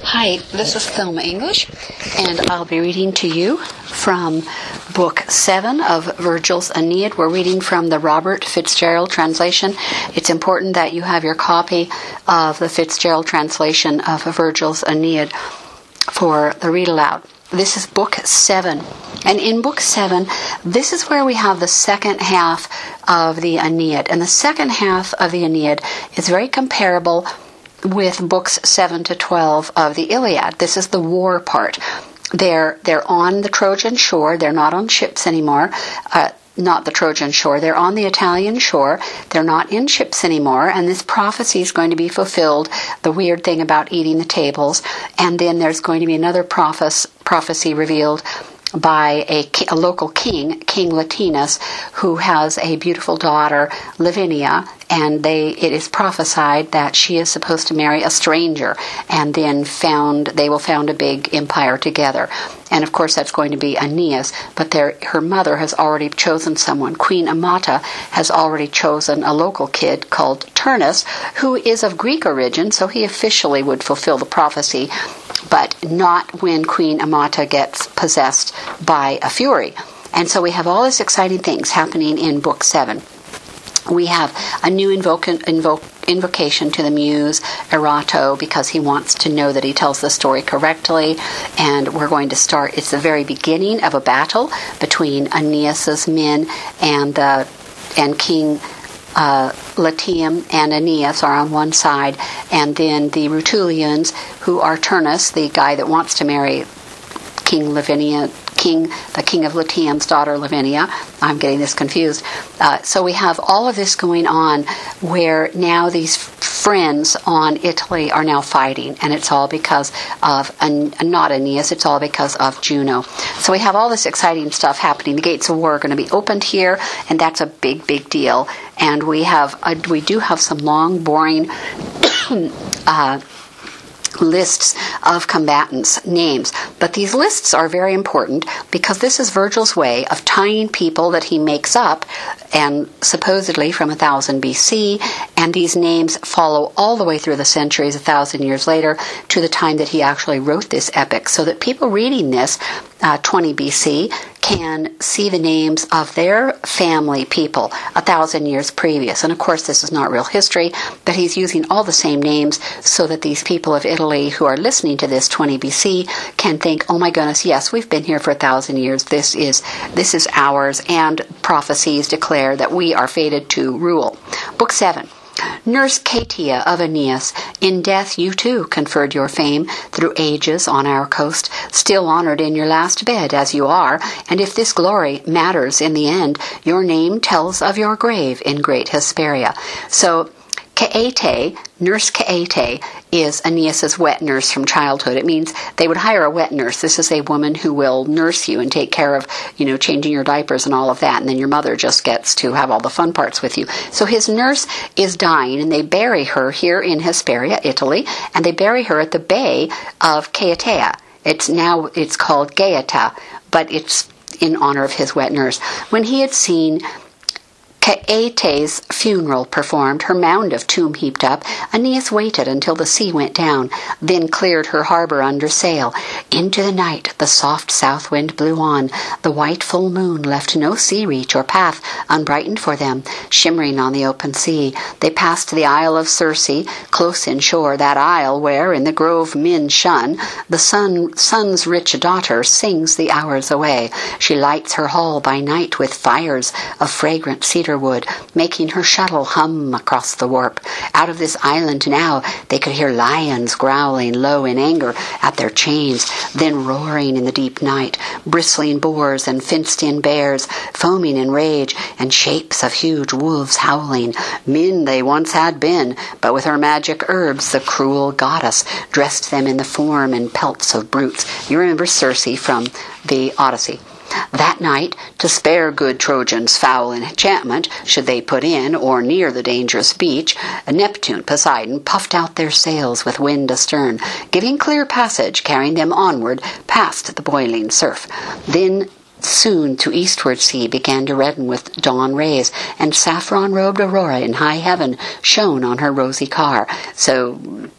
Hi, this is Thelma English, and I'll be reading to you from Book 7 of Virgil's Aeneid. We're reading from the Robert Fitzgerald translation. It's important that you have your copy of the Fitzgerald translation of Virgil's Aeneid for the read aloud. This is Book 7. And in Book 7, this is where we have the second half of the Aeneid. And the second half of the Aeneid is very comparable with books 7 to 12 of the Iliad. This is the war part. They're on the Trojan shore. They're not on ships anymore. Not the Trojan shore. They're on the Italian shore. They're not in ships anymore. And this prophecy is going to be fulfilled. The weird thing about eating the tables. And then there's going to be another prophecy revealed by a local king, King Latinus, who has a beautiful daughter, Lavinia, and it is prophesied that she is supposed to marry a stranger, and then they will found a big empire together. And of course that's going to be Aeneas, but her mother has already chosen someone. Queen Amata has already chosen a local kid called Turnus, who is of Greek origin, so he officially would fulfill the prophecy, but not when Queen Amata gets possessed by a fury. And so we have all these exciting things happening in Book 7. We have a new invocation to the muse Erato, because he wants to know that he tells the story correctly. And we're going to start, it's the very beginning of a battle between Aeneas's men and King Latium and Aeneas are on one side, and then the Rutulians, who are Turnus, the guy that wants to marry the king of Latium's daughter, Lavinia. I'm getting this confused. So we have all of this going on where now these friends on Italy are now fighting, and it's all because of, not Aeneas, it's all because of Juno. So we have all this exciting stuff happening. The gates of war are going to be opened here, and that's a big, big deal. And we do have some long, boring lists of combatants' names. But these lists are very important because this is Virgil's way of tying people that he makes up, and supposedly from 1000 BC, and these names follow all the way through the centuries, 1,000 years later, to the time that he actually wrote this epic, so that people reading this 20 BC can see the names of their family people 1,000 years previous. And of course this is not real history, but he's using all the same names so that these people of Italy who are listening to this 20 BC can think, oh my goodness, yes, we've been here for 1,000 years. This is ours, and prophecies declare that we are fated to rule. Book 7. Nurse Catia of Aeneas, in death you too conferred your fame through ages on our coast, still honored in your last bed as you are, and if this glory matters in the end, your name tells of your grave in great Hesperia. So Caete, Nurse Caete, is Aeneas's wet nurse from childhood. It means they would hire a wet nurse. This is a woman who will nurse you and take care of, changing your diapers and all of that, and then your mother just gets to have all the fun parts with you. So his nurse is dying, and they bury her here in Hesperia, Italy, and they bury her at the bay of Caetea. It's called Gaeta, but it's in honor of his wet nurse. When he had seen Caete's funeral performed, her mound of tomb heaped up, Aeneas waited until the sea went down, then cleared her harbor under sail. Into the night the soft south wind blew on. The white full moon left no sea reach or path unbrightened for them, shimmering on the open sea. They passed the Isle of Circe, close inshore, that isle where, in the grove men shun, the sun's rich daughter sings the hours away. She lights her hall by night with fires of fragrant cedar wood, making her shuttle hum across the warp. Out of this island now they could hear lions growling low in anger at their chains, then roaring in the deep night, bristling boars and fenced-in bears, foaming in rage, and shapes of huge wolves howling. Men they once had been, but with her magic herbs the cruel goddess dressed them in the form and pelts of brutes. You remember Circe from the Odyssey. That night, to spare good Trojans foul enchantment, should they put in or near the dangerous beach, Neptune, Poseidon, puffed out their sails with wind astern, giving clear passage, carrying them onward past the boiling surf. Then soon to eastward sea began to redden with dawn rays, and saffron-robed Aurora in high heaven shone on her rosy car. So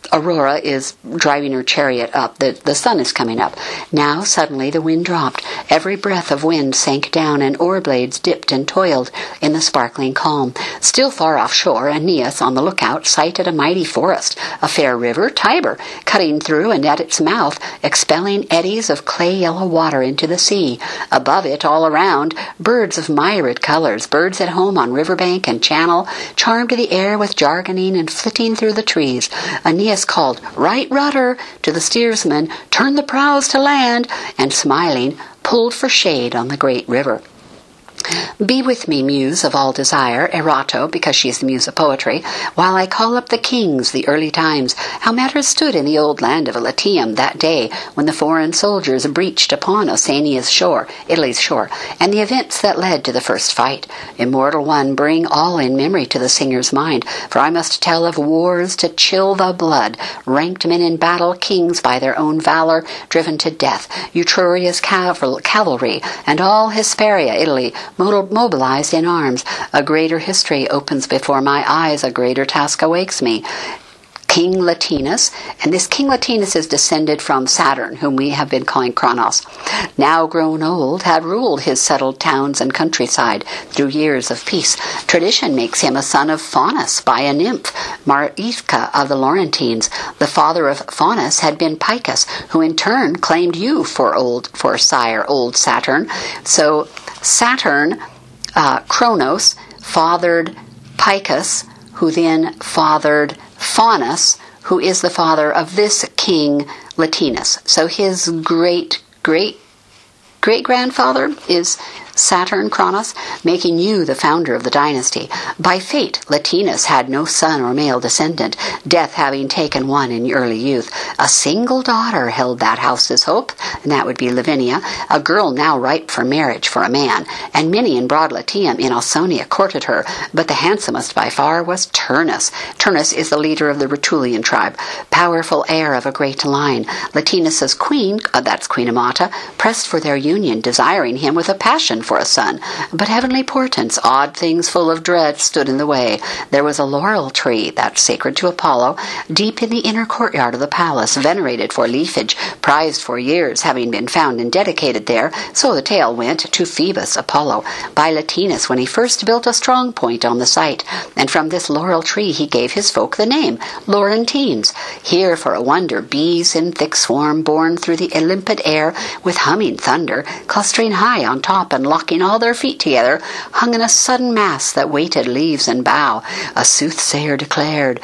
Aurora is driving her chariot up. The sun is coming up. Now suddenly the wind dropped. Every breath of wind sank down, and oar blades dipped and toiled in the sparkling calm. Still far offshore, Aeneas, on the lookout, sighted a mighty forest, a fair river, Tiber, cutting through and at its mouth, expelling eddies of clay-yellow water into the sea. Above it, all around, birds of myriad colors, birds at home on riverbank and channel, charmed the air with jargoning and flitting through the trees. Aeneas called, "Right rudder!" to the steersman, "Turn the prows to land!" and smiling, pulled for shade on the great river. Be with me, muse of all desire, Erato, because she is the muse of poetry, while I call up the kings, the early times, how matters stood in the old land of Latium that day when the foreign soldiers breached upon Oceania's shore, Italy's shore, and the events that led to the first fight. Immortal one, bring all in memory to the singer's mind, for I must tell of wars to chill the blood, ranked men in battle, kings by their own valor, driven to death, Etruria's cavalry, and all Hesperia, Italy, mobilized in arms. A greater history opens before my eyes, a greater task awakes me. King Latinus, and this King Latinus is descended from Saturn, whom we have been calling Kronos, now grown old, had ruled his settled towns and countryside through years of peace. Tradition makes him a son of Faunus by a nymph, Mariska of the Laurentines. The father of Faunus had been Picus, who in turn claimed you for sire, old Saturn. So Saturn, Kronos, fathered Picus, who then fathered Faunus, who is the father of this King Latinus. So his great-grandfather is Saturn, Kronos, making you the founder of the dynasty. By fate, Latinus had no son or male descendant, death having taken one in early youth. A single daughter held that house's hope, and that would be Lavinia, a girl now ripe for marriage for a man, and many in broad Latium in Ausonia courted her, but the handsomest by far was Turnus. Turnus is the leader of the Rutulian tribe, powerful heir of a great line. Latinus's queen, that's Queen Amata, pressed for their union, desiring him with a passion for a son. But heavenly portents, odd things full of dread, stood in the way. There was a laurel tree, that's sacred to Apollo, deep in the inner courtyard of the palace, venerated for leafage, prized for years, having been found and dedicated there, so the tale went, to Phoebus Apollo, by Latinus when he first built a strong point on the site, and from this laurel tree he gave his folk the name, Laurentines. Here, for a wonder, bees in thick swarm, borne through the limpid air, with humming thunder, clustering high on top and locking all their feet together, hung in a sudden mass that weighted leaves and bough. A soothsayer declared,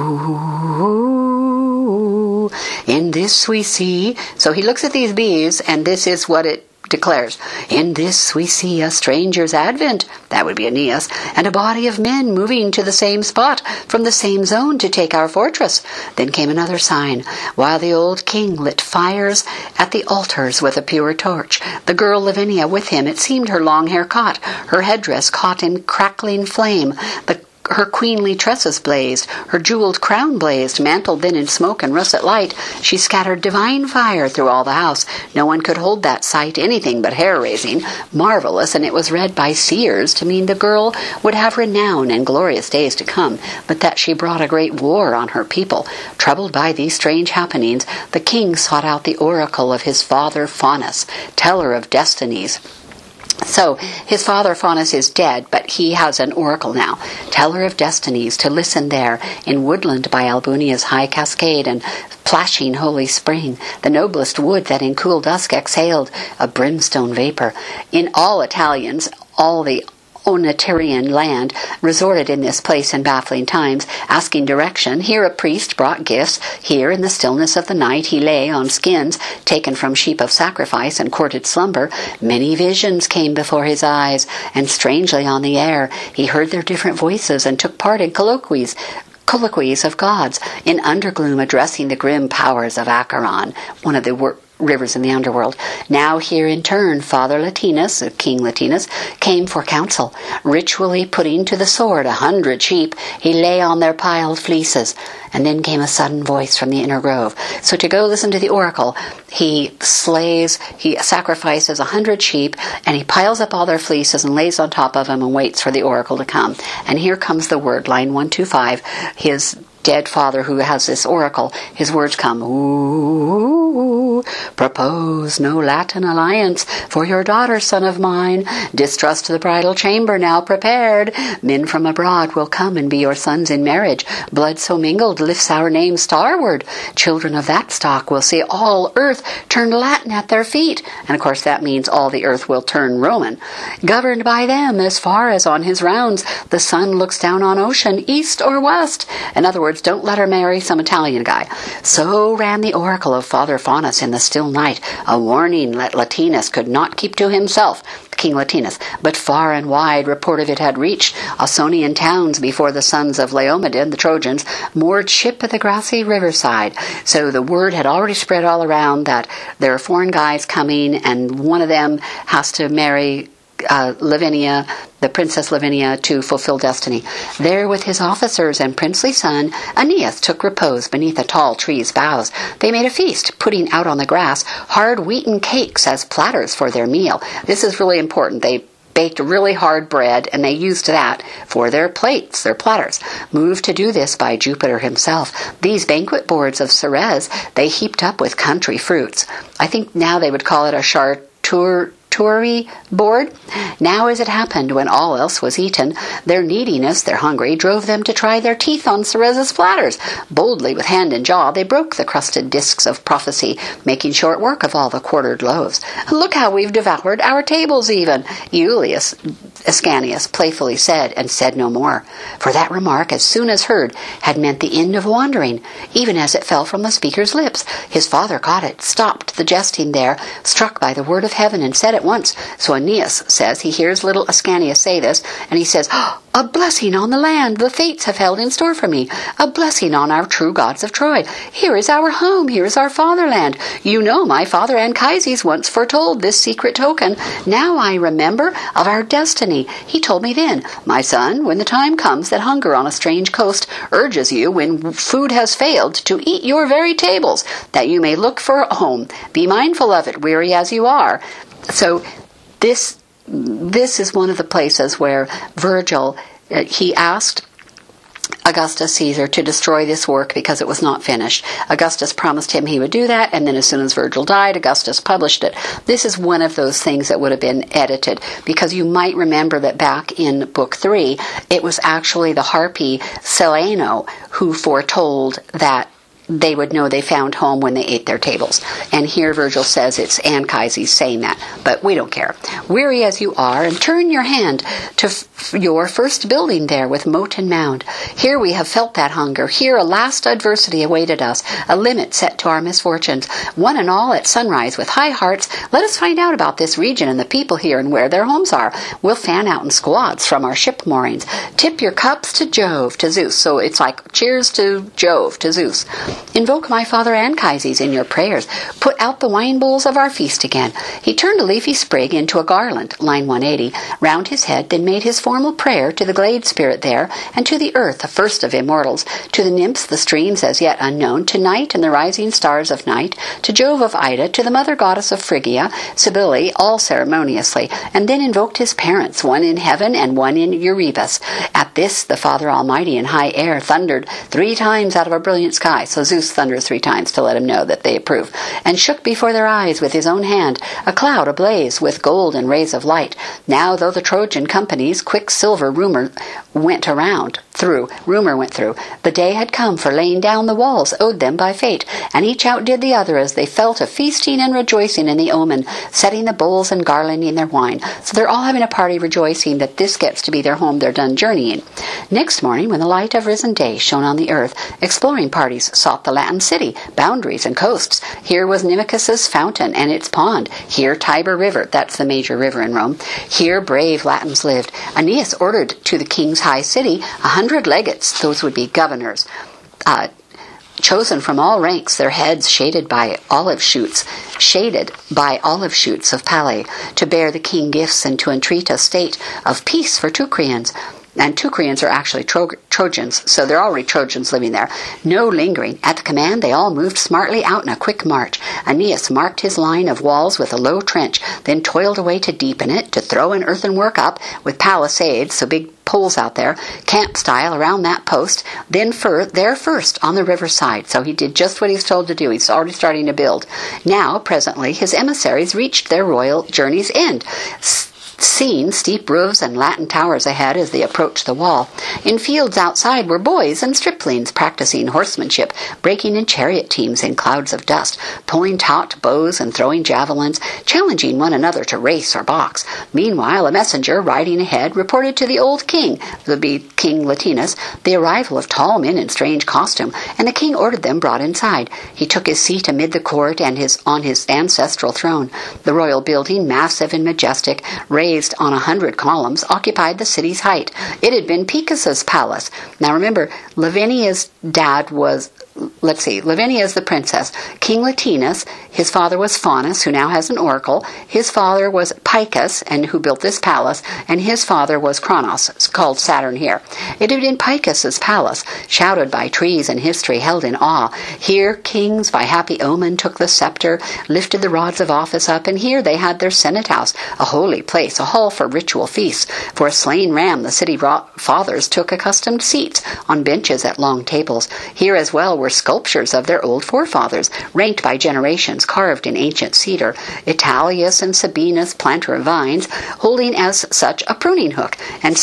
"Ooh, in this we see." So he looks at these bees, and this is what it declares. "In this we see a stranger's advent," that would be Aeneas, "and a body of men moving to the same spot, from the same zone, to take our fortress." Then came another sign, while the old king lit fires at the altars with a pure torch. The girl Lavinia with him, it seemed her long hair caught, her headdress caught in crackling flame, her queenly tresses blazed, her jeweled crown blazed, mantled then in smoke and russet light. She scattered divine fire through all the house. No one could hold that sight anything but hair-raising, marvelous, and it was read by seers to mean the girl would have renown and glorious days to come, but that she brought a great war on her people. Troubled by these strange happenings, the king sought out the oracle of his father Faunus, teller of destinies. So, his father Faunus is dead, but he has an oracle now, teller of destinies, to listen there, in woodland by Albunia's high cascade and plashing holy spring, the noblest wood that in cool dusk exhaled a brimstone vapor. In all Italians, all the Onatirian land, resorted in this place in baffling times, asking direction. Here a priest brought gifts. Here, in the stillness of the night, he lay on skins taken from sheep of sacrifice and courted slumber. Many visions came before his eyes, and strangely on the air he heard their different voices and took part in colloquies of gods, in undergloom addressing the grim powers of Acheron, one of the rivers in the underworld. Now here in turn Father Latinus, King Latinus, came for counsel. Ritually putting to the sword 100 sheep, he lay on their piled fleeces. And then came a sudden voice from the inner grove. So to go listen to the oracle, he sacrifices 100 sheep, and he piles up all their fleeces and lays on top of them and waits for the oracle to come. And here comes the word, line 125, his dead father who has this oracle, his words come, ooh, propose no Latin alliance for your daughter, son of mine. Distrust the bridal chamber now prepared. Men from abroad will come and be your sons in marriage. Blood so mingled lifts our name starward. Children of that stock will see all earth turn Latin at their feet. And of course that means all the earth will turn Roman. Governed by them as far as on his rounds the sun looks down on ocean, east or west. In other words, don't let her marry some Italian guy. So ran the oracle of Father Faunus in the still night, a warning that Latinus could not keep to himself, King Latinus, but far and wide report of it had reached Ausonian towns before the sons of Laomedon, the Trojans, moored ship at the grassy riverside. So the word had already spread all around that there are foreign guys coming, and one of them has to marry Lavinia, the Princess Lavinia, to fulfill destiny. There with his officers and princely son, Aeneas took repose beneath a tall tree's boughs. They made a feast, putting out on the grass hard wheaten cakes as platters for their meal. This is really important. They baked really hard bread, and they used that for their plates, their platters. Moved to do this by Jupiter himself, these banquet boards of Ceres they heaped up with country fruits. I think now they would call it a charcuterie board. Now as it happened, when all else was eaten, their neediness, their hungry, drove them to try their teeth on Ceres's platters. Boldly, with hand and jaw, they broke the crusted discs of prophecy, making short work of all the quartered loaves. Look how we've devoured our tables even, Iulius Ascanius playfully said, and said no more. For that remark, as soon as heard, had meant the end of wandering, even as it fell from the speaker's lips. His father caught it, stopped the jesting there, struck by the word of heaven, and said at once. So Aeneas says he hears little Ascanius say this, and he says, a blessing on the land the fates have held in store for me, a blessing on our true gods of Troy. Here is our home, here is our fatherland. You know my father Anchises once foretold this secret token. Now I remember of our destiny. He told me then, my son, when the time comes that hunger on a strange coast urges you, when food has failed, to eat your very tables, that you may look for a home. Be mindful of it, weary as you are. So this is one of the places where Virgil, he asked Augustus Caesar to destroy this work because it was not finished. Augustus promised him he would do that, and then as soon as Virgil died, Augustus published it. This is one of those things that would have been edited, because you might remember that back in Book 3, it was actually the harpy Celaeno who foretold that they would know they found home when they ate their tables. And here Virgil says it's Anchises saying that, but we don't care. Weary as you are, and turn your hand to your first building there with moat and mound. Here we have felt that hunger. Here a last adversity awaited us, a limit set to our misfortunes. One and all at sunrise with high hearts, let us find out about this region and the people here and where their homes are. We'll fan out in squads from our ship moorings. Tip your cups to Jove, to Zeus. So it's like cheers to Jove, to Zeus. Invoke my father Anchises in your prayers. Put out the wine bowls of our feast again. He turned a leafy sprig into a garland, line 180, round his head, then made his formal prayer to the glade spirit there, and to the earth, the first of immortals, to the nymphs, the streams as yet unknown, to night and the rising stars of night, to Jove of Ida, to the mother goddess of Phrygia, Cybele, all ceremoniously, and then invoked his parents, one in heaven and one in Erebus. At this, the Father Almighty in high air thundered 3 times out of a brilliant sky, so Zeus thunders 3 times to let him know that they approve, and shook before their eyes with his own hand a cloud ablaze with gold and rays of light. Now, though the Trojan companies quicksilver rumor went through, the day had come for laying down the walls owed them by fate, and each outdid the other as they fell to feasting and rejoicing in the omen, setting the bowls and garlanding their wine. So they're all having a party rejoicing that this gets to be their home, they're done journeying. Next morning, when the light of risen day shone on the earth, exploring parties sought the Latin city, boundaries and coasts. Here was Nimicus's fountain and its pond. Here Tiber River, that's the major river in Rome. Here brave Latins lived. Aeneas ordered to the king's high city 100 legates, those would be governors, chosen from all ranks, their heads shaded by olive shoots of Palais, to bear the king gifts and to entreat a state of peace for Teucrians. And Teucrians are actually Trojans, so they're already Trojans living there. No lingering. At the command, they all moved smartly out in a quick march. Aeneas marked his line of walls with a low trench, then toiled away to deepen it, to throw an earthenwork up with palisades, so big poles out there, camp style around that post, then there first on the riverside. So he did just what he was told to do. He's already starting to build. Now, presently, his emissaries reached their royal journey's end, seen steep roofs and Latin towers ahead as they approached the wall. In fields outside were boys and striplings practicing horsemanship, breaking in chariot teams in clouds of dust, pulling taut bows and throwing javelins, challenging one another to race or box. Meanwhile, a messenger riding ahead reported to the old king, the King Latinus, the arrival of tall men in strange costume, and the king ordered them brought inside. He took his seat amid the court and on his ancestral throne. The royal building, massive and majestic, raised on 100 columns, occupied the city's height. It had been Picus's palace. Now remember, Lavinia's dad was, Lavinia is the princess. King Latinus, his father was Faunus, who now has an oracle. His father was Picus, and who built this palace, and his father was Kronos, called Saturn here. It had been Picus's palace, shrouded by trees and history, held in awe. Here kings by happy omen took the scepter, lifted the rods of office up, and here they had their senate house, a holy place, a hall for ritual feasts. For a slain ram, the city fathers took accustomed seats on benches at long tables. Here as well were sculptures of their old forefathers, ranked by generations, carved in ancient cedar. Italius and Sabinus, planter of vines, holding as such a pruning hook, and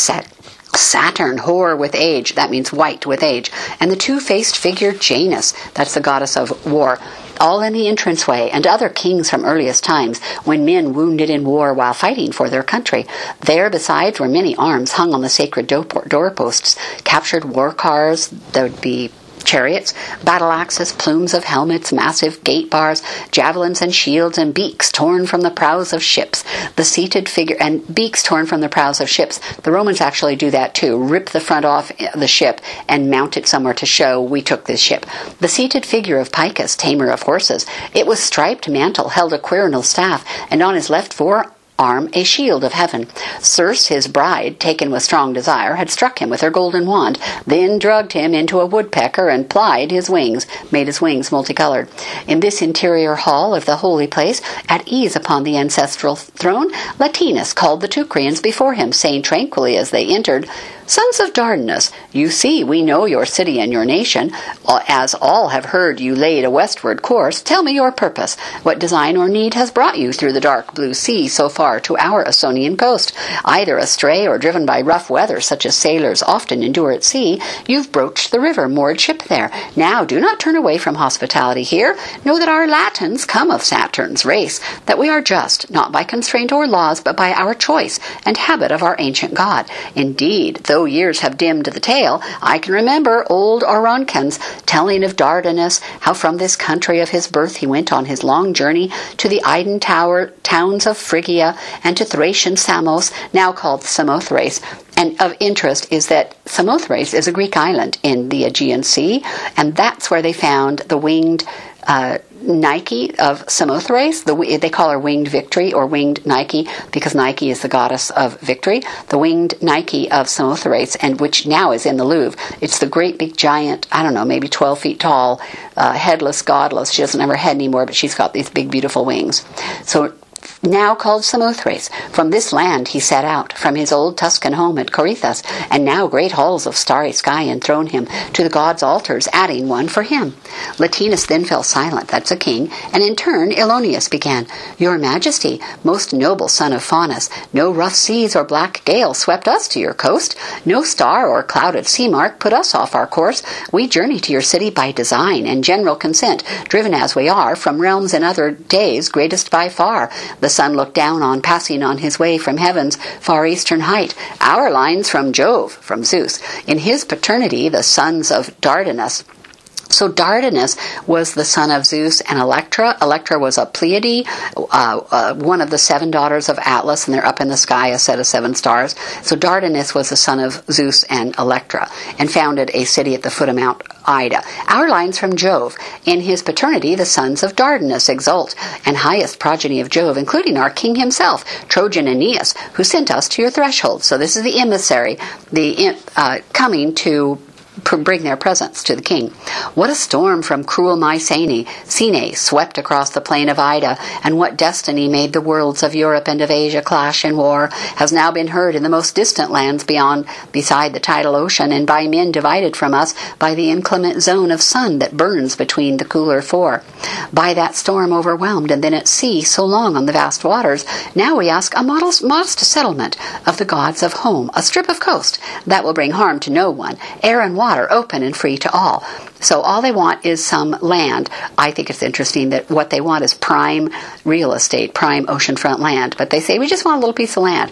Saturn, hoar with age, that means white with age, and the two-faced figure Janus, that's the goddess of war, all in the entranceway, and other kings from earliest times, when men wounded in war while fighting for their country. There, besides, were many arms hung on the sacred doorposts, captured war cars, there would be chariots, battle axes, plumes of helmets, massive gate bars, javelins and shields, and beaks torn from the prows of ships. The seated figure, and beaks torn from the prows of ships. The Romans actually do that too, rip the front off the ship and mount it somewhere to show we took this ship. The seated figure of Picus, tamer of horses. It was striped mantle, held a quirinal staff, and on his left forearm a shield of heaven. Circe, his bride, taken with strong desire, had struck him with her golden wand, then drugged him into a woodpecker and plied his wings, made his wings multicolored. In this interior hall of the holy place, at ease upon the ancestral throne, Latinus called the Teucrians before him, saying tranquilly as they entered, "Sons of Dardanus, you see we know your city and your nation. As all have heard you laid a westward course, tell me your purpose. What design or need has brought you through the dark blue sea so far to our Ausonian coast? Either astray or driven by rough weather, such as sailors often endure at sea, you've broached the river, moored ship there. Now do not turn away from hospitality here. Know that our Latins come of Saturn's race, that we are just, not by constraint or laws, but by our choice and habit of our ancient god. Indeed, though years have dimmed the tale, I can remember old Oronkens telling of Dardanus, how from this country of his birth he went on his long journey to the Iden towns of Phrygia and to Thracian Samos, now called Samothrace. And of interest is that Samothrace is a Greek island in the Aegean Sea, and that's where they found the winged Nike of Samothrace. They call her Winged Victory or Winged Nike because Nike is the goddess of victory. The Winged Nike of Samothrace, and which now is in the Louvre. It's the great big giant, I don't know, maybe 12 feet tall, headless, godless. She doesn't have her head anymore, but she's got these big, beautiful wings. So now called Samothrace. From this land he set out, from his old Tuscan home at Corythus, and now great halls of starry sky enthrone him, to the gods' altars, adding one for him. Latinus then fell silent, that's a king, and in turn Ilonius began, Your Majesty, most noble son of Faunus, no rough seas or black gale swept us to your coast, no star or clouded sea mark put us off our course. We journey to your city by design and general consent, driven as we are from realms in other days greatest by far. The sun looked down on, passing on his way from heaven's far eastern height. Our lines from Jove, from Zeus. In his paternity, the sons of Dardanus So Dardanus was the son of Zeus and Electra. Electra was a Pleiade, one of the 7 daughters of Atlas, and they're up in the sky, a set of 7 stars. So Dardanus was the son of Zeus and Electra, and founded a city at the foot of Mount Ida. Our line's from Jove. In his paternity, the sons of Dardanus exult, and highest progeny of Jove, including our king himself, Trojan Aeneas, who sent us to your threshold. So this is the emissary, coming to bring their presents to the king. What a storm from cruel Mycenae swept across the plain of Ida, and what destiny made the worlds of Europe and of Asia clash in war, has now been heard in the most distant lands beside the tidal ocean, and by men divided from us by the inclement zone of sun that burns between the cooler four. By that storm overwhelmed, and then at sea so long on the vast waters, now we ask a modest settlement of the gods of home, a strip of coast that will bring harm to no one, air and water open and free to all. So all they want is some land. I think it's interesting that what they want is prime real estate, prime oceanfront land. But they say, we just want a little piece of land.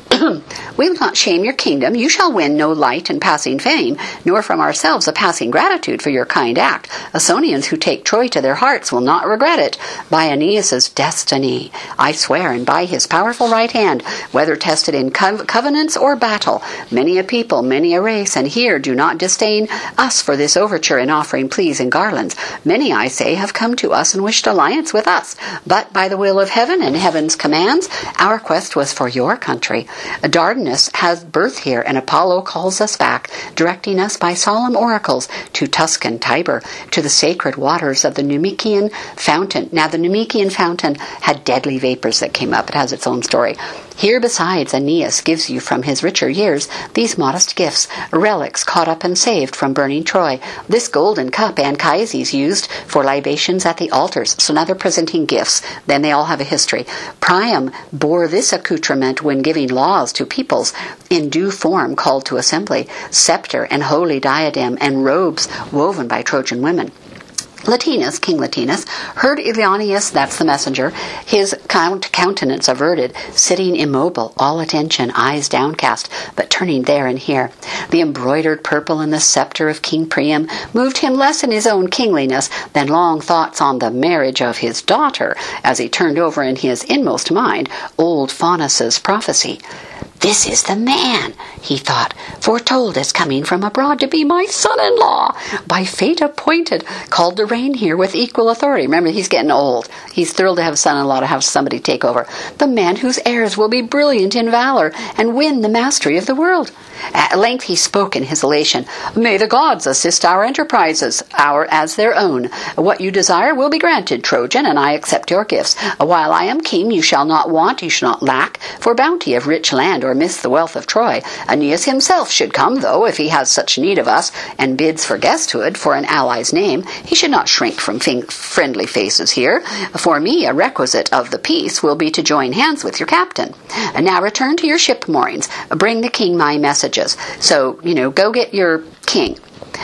We will not shame your kingdom. You shall win no light and passing fame, nor from ourselves a passing gratitude for your kind act. Ausonians who take Troy to their hearts will not regret it. By Aeneas' destiny, I swear, and by his powerful right hand, whether tested in covenants or battle, many a people, many a race, and here do not disdain us for this overture in offering pleas and garlands. Many, I say, have come to us and wished alliance with us, but by the will of heaven and heaven's commands, our quest was for your country. Dardanus has birth here, and Apollo calls us back, directing us by solemn oracles to Tuscan Tiber, to the sacred waters of the Numician fountain. Now, the Numician fountain had deadly vapors that came up. It has its own story. Here, besides, Aeneas gives you from his richer years these modest gifts, relics caught up and saved from burning Troy. This golden cup Anchises used for libations at the altars. So now they're presenting gifts. Then they all have a history. Priam bore this accoutrement when giving laws to peoples in due form called to assembly, scepter and holy diadem and robes woven by Trojan women. Latinus, King Latinus, heard Ilioneus, that's the messenger, his countenance averted, sitting immobile, all attention, eyes downcast, but turning there and here. The embroidered purple and the scepter of King Priam moved him less in his own kingliness than long thoughts on the marriage of his daughter, as he turned over in his inmost mind old Faunus's prophecy. This is the man, he thought, foretold as coming from abroad to be my son-in-law, by fate appointed, called to reign here with equal authority. Remember, he's getting old. He's thrilled to have a son-in-law, to have somebody take over. The man whose heirs will be brilliant in valor and win the mastery of the world. At length he spoke in his elation. May the gods assist our enterprises, as their own. What you desire will be granted, Trojan, and I accept your gifts. While I am king, you shall not want, you shall not lack, for bounty of rich land or miss the wealth of Troy. Aeneas himself should come, though, if he has such need of us, and bids for guesthood for an ally's name. He should not shrink from friendly faces here. For me, a requisite of the peace will be to join hands with your captain. And now return to your ship moorings. Bring the king my messages. So, go get your king.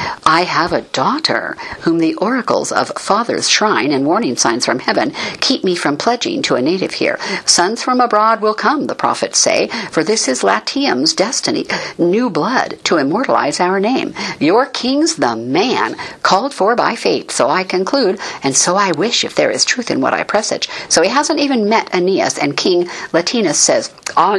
I have a daughter whom the oracles of Father's shrine and warning signs from heaven keep me from pledging to a native here. Sons from abroad will come, the prophets say, for this is Latium's destiny, new blood to immortalize our name. Your king's the man, called for by fate, so I conclude, and so I wish if there is truth in what I presage. So he hasn't even met Aeneas, and King Latinus says,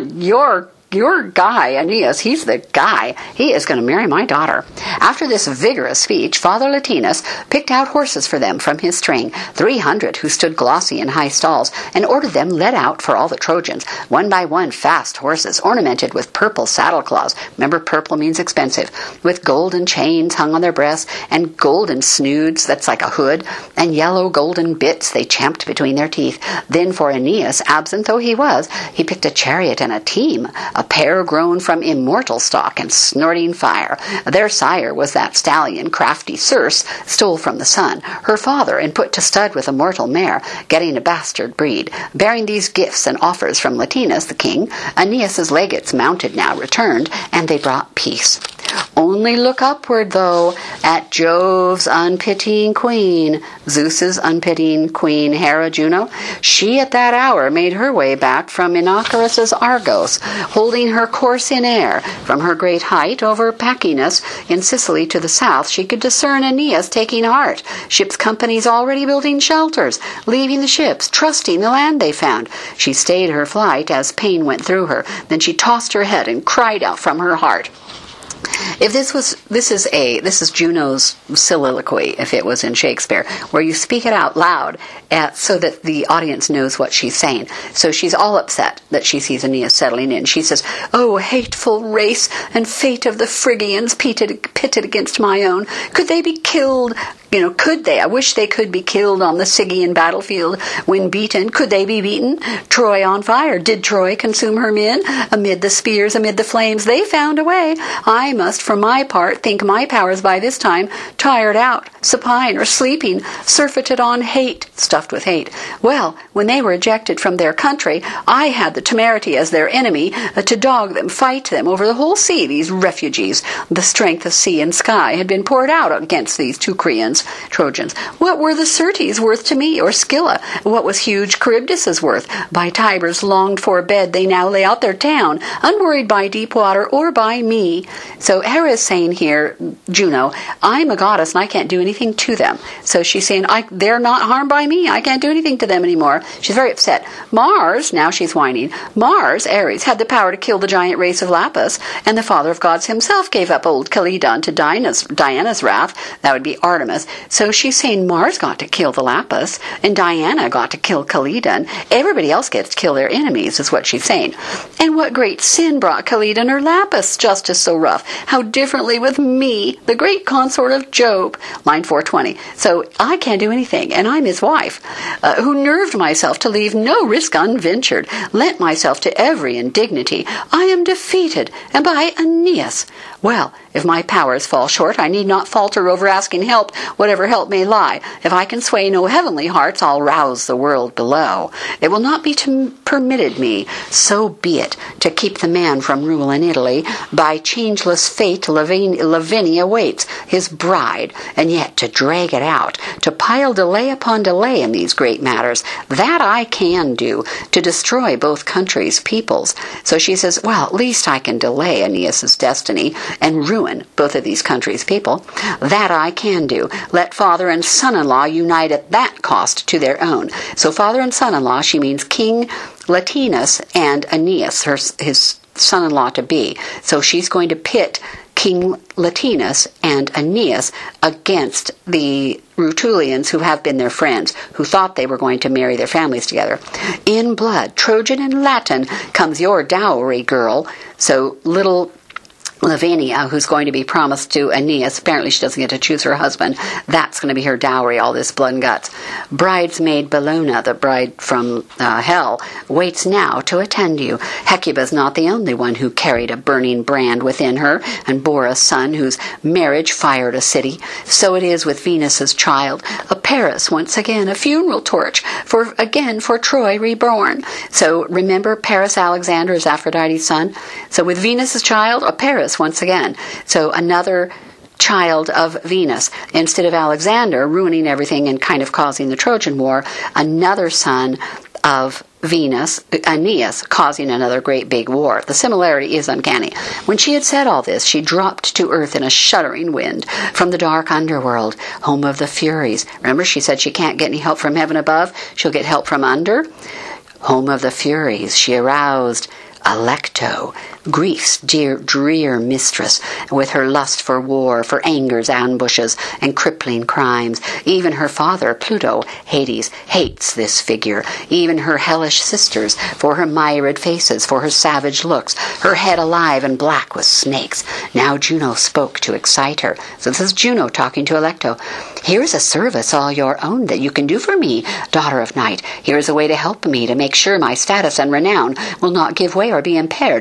your guy, Aeneas, he's the guy. He is going to marry my daughter. After this vigorous speech, Father Latinus picked out horses for them from his train, 300 who stood glossy in high stalls, and ordered them led out for all the Trojans, one by one fast horses, ornamented with purple saddle cloths. Remember, purple means expensive. With golden chains hung on their breasts, and golden snoods, that's like a hood, and yellow golden bits they champed between their teeth. Then for Aeneas, absent though he was, he picked a chariot and a team, a pair grown from immortal stock and snorting fire. Their sire was that stallion crafty Circe stole from the sun, her father, and put to stud with a mortal mare, getting a bastard breed. Bearing these gifts and offers from Latinus, the king, Aeneas's legates mounted now returned, and they brought peace. Only look upward, though, at Jove's unpitying queen, Zeus's unpitying queen, Hera Juno. She at that hour made her way back from Innocarus's Argos, holding her course in air. From her great height over Pachynus in Sicily to the south, she could discern Aeneas taking heart, ship's companies already building shelters, leaving the ships, trusting the land they found. She stayed her flight as pain went through her. Then she tossed her head and cried out from her heart. If this is Juno's soliloquy, if it was in Shakespeare, where you speak it out loud so that the audience knows what she's saying. So she's all upset that she sees Aeneas settling in. She says, "Oh, hateful race and fate of the Phrygians pitted against my own. Could they be killed? Could they? I wish they could be killed on the Sigean battlefield when beaten. Could they be beaten? Troy on fire. Did Troy consume her men? Amid the spears, amid the flames, they found a way. I must, for my part, think my powers by this time tired out, supine, or sleeping, surfeited on hate," stuffed with hate. "Well, when they were ejected from their country, I had the temerity as their enemy to dog them, fight them over the whole sea, these refugees. The strength of sea and sky had been poured out against these two Trojans. What were the Syrtes worth to me, or Scylla? What was huge Charybdis worth? By Tiber's longed-for bed they now lay out their town, unworried by deep water or by me." So Hera is saying here, Juno, I'm a goddess and I can't do anything to them. So she's saying, they're not harmed by me. I can't do anything to them anymore. She's very upset. Mars, now she's whining, Mars, Ares, had the power to kill the giant race of Lapis, and the father of gods himself gave up old Calydon to Diana's wrath. That would be Artemis. So she's saying Mars got to kill the Lapis, and Diana got to kill Calydon. Everybody else gets to kill their enemies, is what she's saying. And what great sin brought Calydon or Lapis justice so rough? How differently with me, the great consort of Jove. Line 420. So I can't do anything, and I'm his wife, who nerved myself to leave no risk unventured, lent myself to every indignity. I am defeated, and by Aeneas. Well, if my powers fall short, I need not falter over asking help, whatever help may lie. If I can sway no heavenly hearts, I'll rouse the world below. It will not be permitted me, so be it, to keep the man from rule in Italy. By changeless fate Lavinia waits, his bride, and yet to drag it out, to pile delay upon delay in these great matters, that I can do, to destroy both countries' peoples. So she says, well, at least I can delay Aeneas' destiny and ruin both of these countries' people. That I can do. Let father and son-in-law unite at that cost to their own. So father and son-in-law, she means King Latinus and Aeneas, his son-in-law to be. So she's going to pit King Latinus and Aeneas against the Rutulians, who have been their friends, who thought they were going to marry their families together. In blood, Trojan and Latin, comes your dowry, girl. So little Lavinia, who's going to be promised to Aeneas, apparently she doesn't get to choose her husband. That's going to be her dowry, all this blood and guts. Bridesmaid Bellona, the bride from hell, waits now to attend you. Hecuba's not the only one who carried a burning brand within her and bore a son whose marriage fired a city. So it is with Venus's child, a Paris once again, a funeral torch for Troy reborn. So remember, Paris Alexander is Aphrodite's son. So with Venus's child, a Paris once again. So another child of Venus. Instead of Alexander ruining everything and kind of causing the Trojan War, another son of Venus, Aeneas, causing another great big war. The similarity is uncanny. When she had said all this, she dropped to earth in a shuddering wind from the dark underworld, home of the Furies. Remember, she said she can't get any help from heaven above. She'll get help from under. Home of the Furies, she aroused Alecto, grief's drear mistress, with her lust for war, for anger's ambushes, and crippling crimes. Even her father, Pluto, Hades, hates this figure. Even her hellish sisters, for her myriad faces, for her savage looks, her head alive and black with snakes. Now Juno spoke to excite her. So this is Juno talking to Alecto. Here is a service all your own that you can do for me, daughter of night. Here is a way to help me, to make sure my status and renown will not give way or be impaired, and that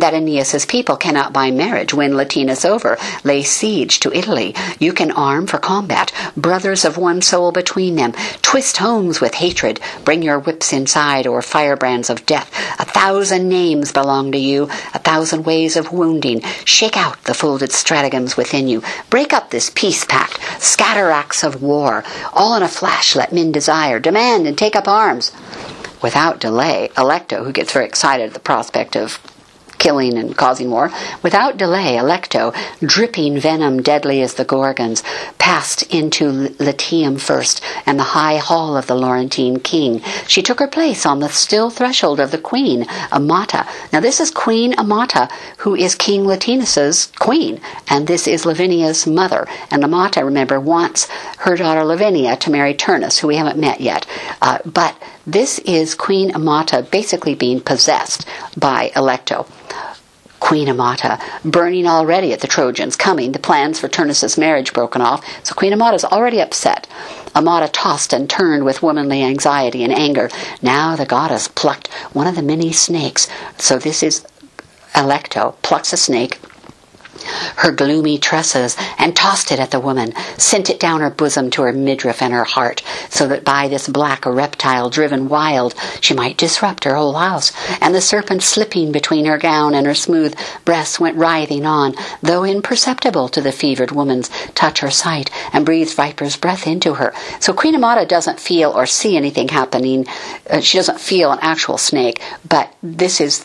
that Aeneas's people cannot by marriage win Latinus over, lay siege to Italy. You can arm for combat, brothers of one soul between them, twist homes with hatred, bring your whips inside or firebrands of death. 1,000 names belong to you, 1,000 ways of wounding. Shake out the folded stratagems within you. Break up this peace pact. Scatter acts of war. All in a flash let men desire. Demand and take up arms. Without delay, Alecto, who gets very excited at the prospect of killing and causing war, without delay, Alecto, dripping venom deadly as the Gorgons, passed into Latium first, and the high hall of the Laurentine king. She took her place on the still threshold of the queen, Amata. Now this is Queen Amata, who is King Latinus's queen, and this is Lavinia's mother. And Amata, remember, wants her daughter Lavinia to marry Turnus, who we haven't met yet. But this is Queen Amata basically being possessed by Alecto. Queen Amata, burning already at the Trojans coming, the plans for Turnus' marriage broken off. So Queen Amata is already upset. Amata tossed and turned with womanly anxiety and anger. Now the goddess plucked one of the many snakes. So this is Alecto, plucks a snake, her gloomy tresses, and tossed it at the woman, sent it down her bosom to her midriff and her heart, so that by this black reptile driven wild she might disrupt her whole house. And the serpent slipping between her gown and her smooth breasts went writhing on, though imperceptible to the fevered woman's touch or sight, and breathed viper's breath into her. So Queen Amata doesn't feel or see anything happening. She doesn't feel an actual snake, but this is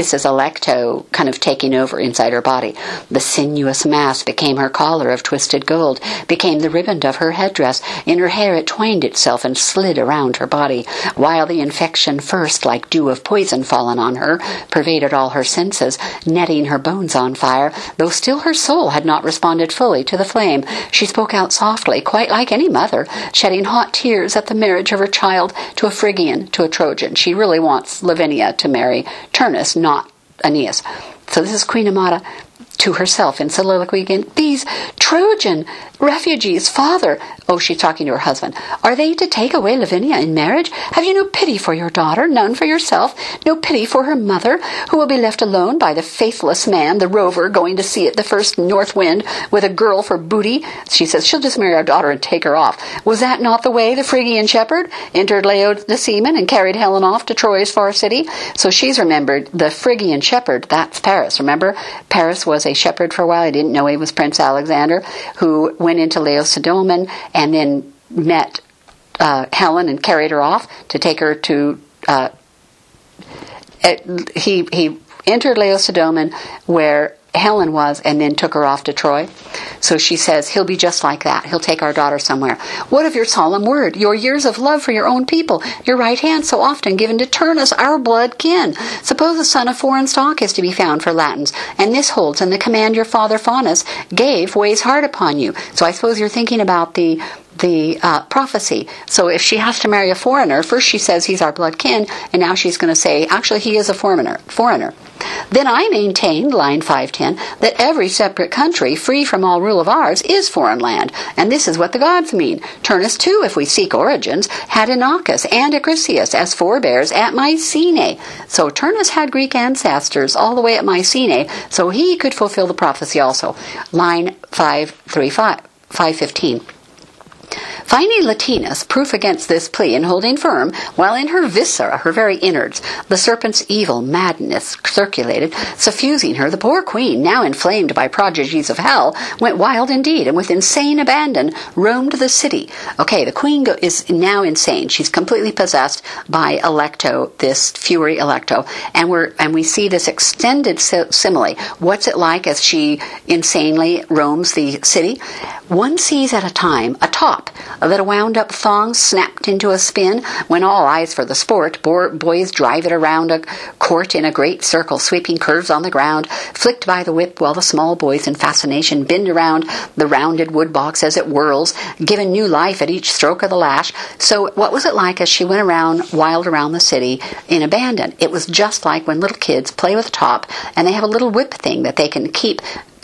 Alecto kind of taking over inside her body. The sinuous mass became her collar of twisted gold, became the riband of her headdress. In her hair it twined itself and slid around her body, while the infection first, like dew of poison fallen on her, pervaded all her senses, netting her bones on fire, though still her soul had not responded fully to the flame. She spoke out softly, quite like any mother, shedding hot tears at the marriage of her child to a Phrygian, to a Trojan. She really wants Lavinia to marry Turnus, not Aeneas. So this is Queen Amata to herself in soliloquy again. These Trojan refugees, father, oh, she's talking to her husband, are they to take away Lavinia in marriage? Have you no pity for your daughter, none for yourself, no pity for her mother, who will be left alone by the faithless man, the rover, going to sea at the first north wind with a girl for booty? She says, she'll just marry our daughter and take her off. Was that not the way the Phrygian shepherd entered Laod the seaman and carried Helen off to Troy's far city? So she's remembered the Phrygian shepherd, that's Paris. Remember, Paris was a shepherd for a while. I didn't know he was Prince Alexander, who went into Lacedaemon and then met Helen and carried her off to take her to... he entered Lacedaemon where Helen was and then took her off to Troy. So she says, he'll be just like that. He'll take our daughter somewhere. What of your solemn word, your years of love for your own people, your right hand so often given to Turnus, our blood kin? Suppose a son of foreign stock is to be found for Latins, and this holds, and the command your father Faunus gave weighs hard upon you. So I suppose you're thinking about the prophecy. So if she has to marry a foreigner, first she says he's our blood kin, and now she's going to say, actually, he is a foreigner. Then I maintained, line 510, that every separate country, free from all rule of ours, is foreign land. And this is what the gods mean. Turnus, too, if we seek origins, had Inachus and Acrisius as forebears at Mycenae. So Turnus had Greek ancestors all the way at Mycenae, so he could fulfill the prophecy also. Line 515. Finding Latinus proof against this plea and holding firm, while in her viscera, her very innards, the serpent's evil madness circulated, suffusing her, the poor queen, now inflamed by prodigies of hell, went wild indeed, and with insane abandon roamed the city. Okay, the queen is now insane. She's completely possessed by Alecto, this fury Alecto, and we see this extended simile. What's it like as she insanely roams the city? One sees at a time a top that a wound-up thong snapped into a spin. When all eyes for the sport, boys drive it around a court in a great circle, sweeping curves on the ground, flicked by the whip, while the small boys in fascination bend around the rounded wood box as it whirls, given new life at each stroke of the lash. So what was it like as she went around, wild around the city in abandon? It was just like when little kids play with a top, and they have a little whip thing that they can keep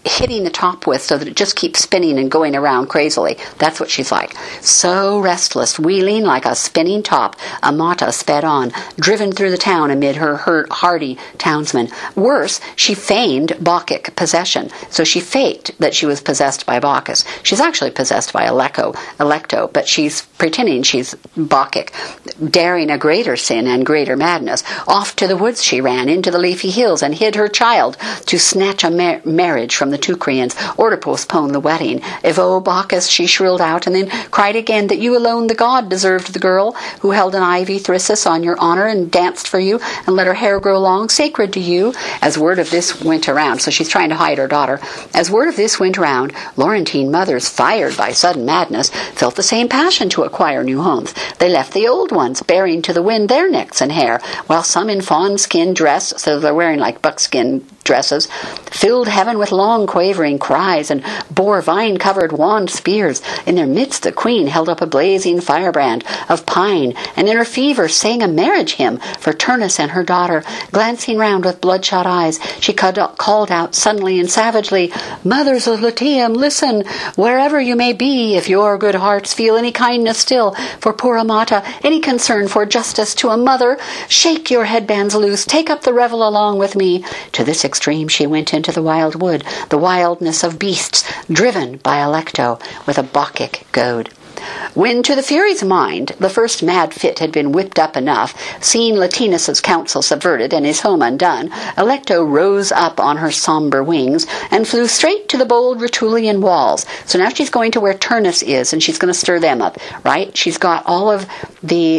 hitting the top with so that it just keeps spinning and going around crazily. That's what she's like. So restless, wheeling like a spinning top, Amata sped on, driven through the town amid her hardy townsmen. Worse, she feigned Bacchic possession. So she faked that she was possessed by Bacchus. She's actually possessed by Alecto, but she's pretending she's Bacchic, daring a greater sin and greater madness. Off to the woods she ran, into the leafy hills, and hid her child to snatch a marriage from the Teucrians, or to postpone the wedding. Evo Bacchus, she shrilled out, and then cried again that you alone, the god, deserved the girl who held an ivy thyrsus on your honor and danced for you and let her hair grow long, sacred to you. As word of this went around, so she's trying to hide her daughter. As word of this went around, Laurentine mothers, fired by sudden madness, felt the same passion to acquire new homes. They left the old ones, bearing to the wind their necks and hair, while some in fawn skin dress, so they're wearing like buckskin dresses, filled heaven with long quavering cries, and bore vine-covered wand spears. In their midst the queen held up a blazing firebrand of pine, and in her fever sang a marriage hymn for Turnus and her daughter. Glancing round with bloodshot eyes, she called out suddenly and savagely, Mothers of Latium, listen, wherever you may be, if your good hearts feel any kindness still for poor Amata, any concern for justice to a mother, shake your headbands loose, take up the revel along with me. To this extreme she went into the wild wood, the wildness of beasts, driven by Alecto with a Bacchic goad. When to the Fury's mind the first mad fit had been whipped up enough, seeing Latinus's counsel subverted and his home undone, Alecto rose up on her somber wings and flew straight to the bold Rutulian walls. So now she's going to where Turnus is, and she's going to stir them up, right? She's got all of the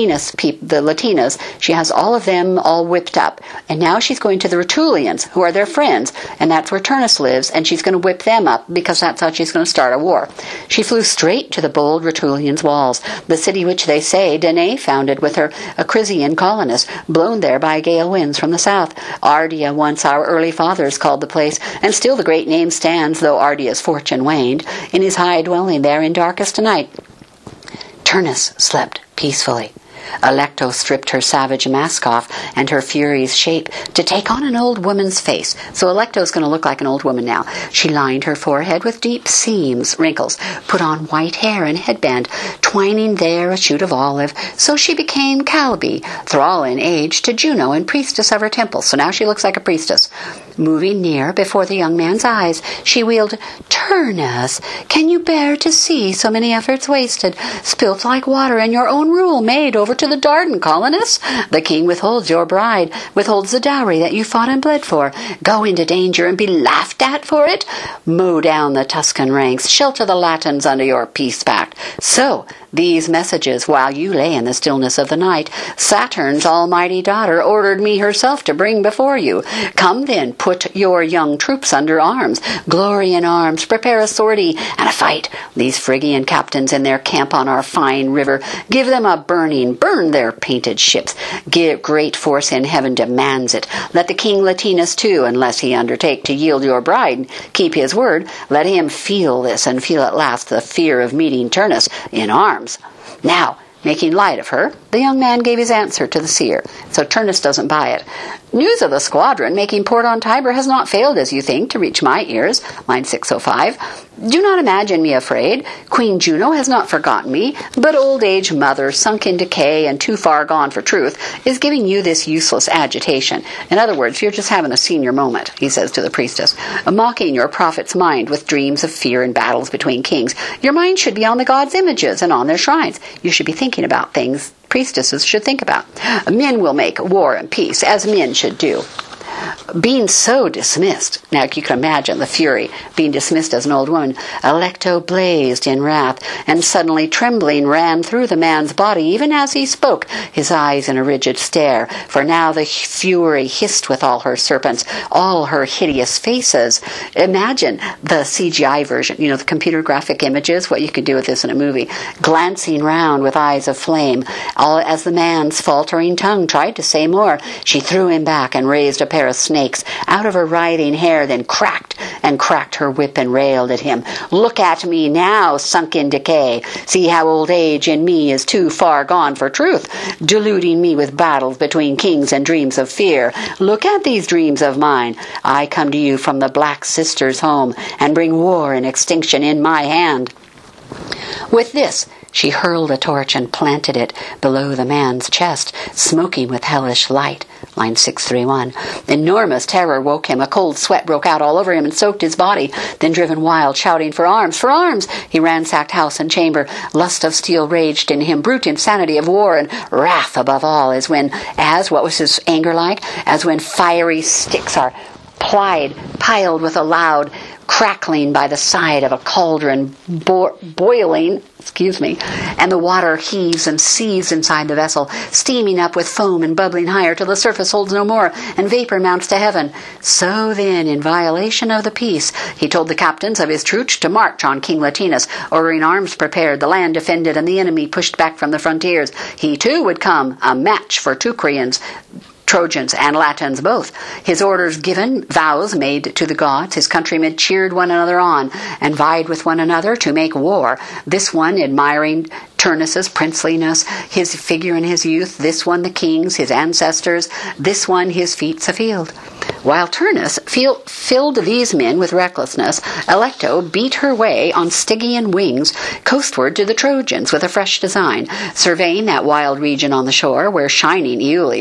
Latinas, she has all of them all whipped up. And now she's going to the Rutulians, who are their friends, and that's where Turnus lives, and she's going to whip them up because that's how she's going to start a war. She flew straight to the bold Rutulians' walls, the city which they say Danae founded with her Acrisian colonists, blown there by gale winds from the south. Ardea, once our early fathers called the place, and still the great name stands, though Ardea's fortune waned, in his high dwelling there in darkest night. Turnus slept peacefully. Alecto stripped her savage mask off and her Fury's shape to take on an old woman's face. So Alecto's going to look like an old woman now. She lined her forehead with deep seams, wrinkles, put on white hair and headband, twining there a shoot of olive. So she became Calbe, thrall in age to Juno and priestess of her temple. So now she looks like a priestess. Moving near before the young man's eyes, she wheeled, Turnus, can you bear to see so many efforts wasted, spilt like water, and your own rule made over to the Dardan colonists? The king withholds your bride, withholds the dowry that you fought and bled for. Go into danger and be laughed at for it? Mow down the Tuscan ranks, shelter the Latins under your peace pact. So, these messages, while you lay in the stillness of the night, Saturn's almighty daughter ordered me herself to bring before you. Come then, put your young troops under arms, glory in arms, prepare a sortie and a fight. These Phrygian captains in their camp on our fine river, give them a burn their painted ships. Give great force in heaven demands it. Let the king Latinus too, unless he undertake to yield your bride, keep his word. Let him feel this, and feel at last the fear of meeting Turnus in arms. Now, making light of her, the young man gave his answer to the seer, so Turnus doesn't buy it. News of the squadron making port on Tiber has not failed, as you think, to reach my ears. Line 605. Do not imagine me afraid. Queen Juno has not forgotten me, but old age mother, sunk in decay and too far gone for truth, is giving you this useless agitation. In other words, you're just having a senior moment, he says to the priestess, mocking your prophet's mind with dreams of fear and battles between kings. Your mind should be on the gods' images and on their shrines. You should be thinking about things priestesses should think about. Men will make war and peace, as men should do. Being so dismissed, now you can imagine the fury, being dismissed as an old woman, Alecto blazed in wrath, and suddenly trembling ran through the man's body even as he spoke, his eyes in a rigid stare, for now the fury hissed with all her serpents, all her hideous faces. Imagine the CGI version, the computer graphic images, what you could do with this in a movie, glancing round with eyes of flame, all as the man's faltering tongue tried to say more. She threw him back and raised a pair of snakes snakes out of her writhing hair, then cracked her whip and railed at him. "Look at me now, sunk in decay. See how old age in me is too far gone for truth, deluding me with battles between kings and dreams of fear. Look at these dreams of mine. I come to you from the Black Sisters' home, and bring war and extinction in my hand." With this, she hurled a torch and planted it below the man's chest, smoking with hellish light. Line 631. Enormous terror woke him. A cold sweat broke out all over him and soaked his body. Then, driven wild, shouting, "For arms! For arms!" he ransacked house and chamber. Lust of steel raged in him, brute insanity of war, and wrath above all, what was his anger like? As when fiery sticks are piled with a loud crackling by the side of a cauldron boiling, and the water heaves and seethes inside the vessel, steaming up with foam and bubbling higher till the surface holds no more, and vapor mounts to heaven. So then, in violation of the peace, he told the captains of his troops to march on King Latinus, ordering arms prepared, the land defended, and the enemy pushed back from the frontiers. He too would come, a match for Teucrians, Trojans and Latins both. His orders given, vows made to the gods, his countrymen cheered one another on, and vied with one another to make war. This one admiring Turnus's princeliness, his figure in his youth, this one the king's, his ancestors, this one his feats afield. While Turnus filled these men with recklessness, Alecto beat her way on Stygian wings coastward to the Trojans with a fresh design, surveying that wild region on the shore where shining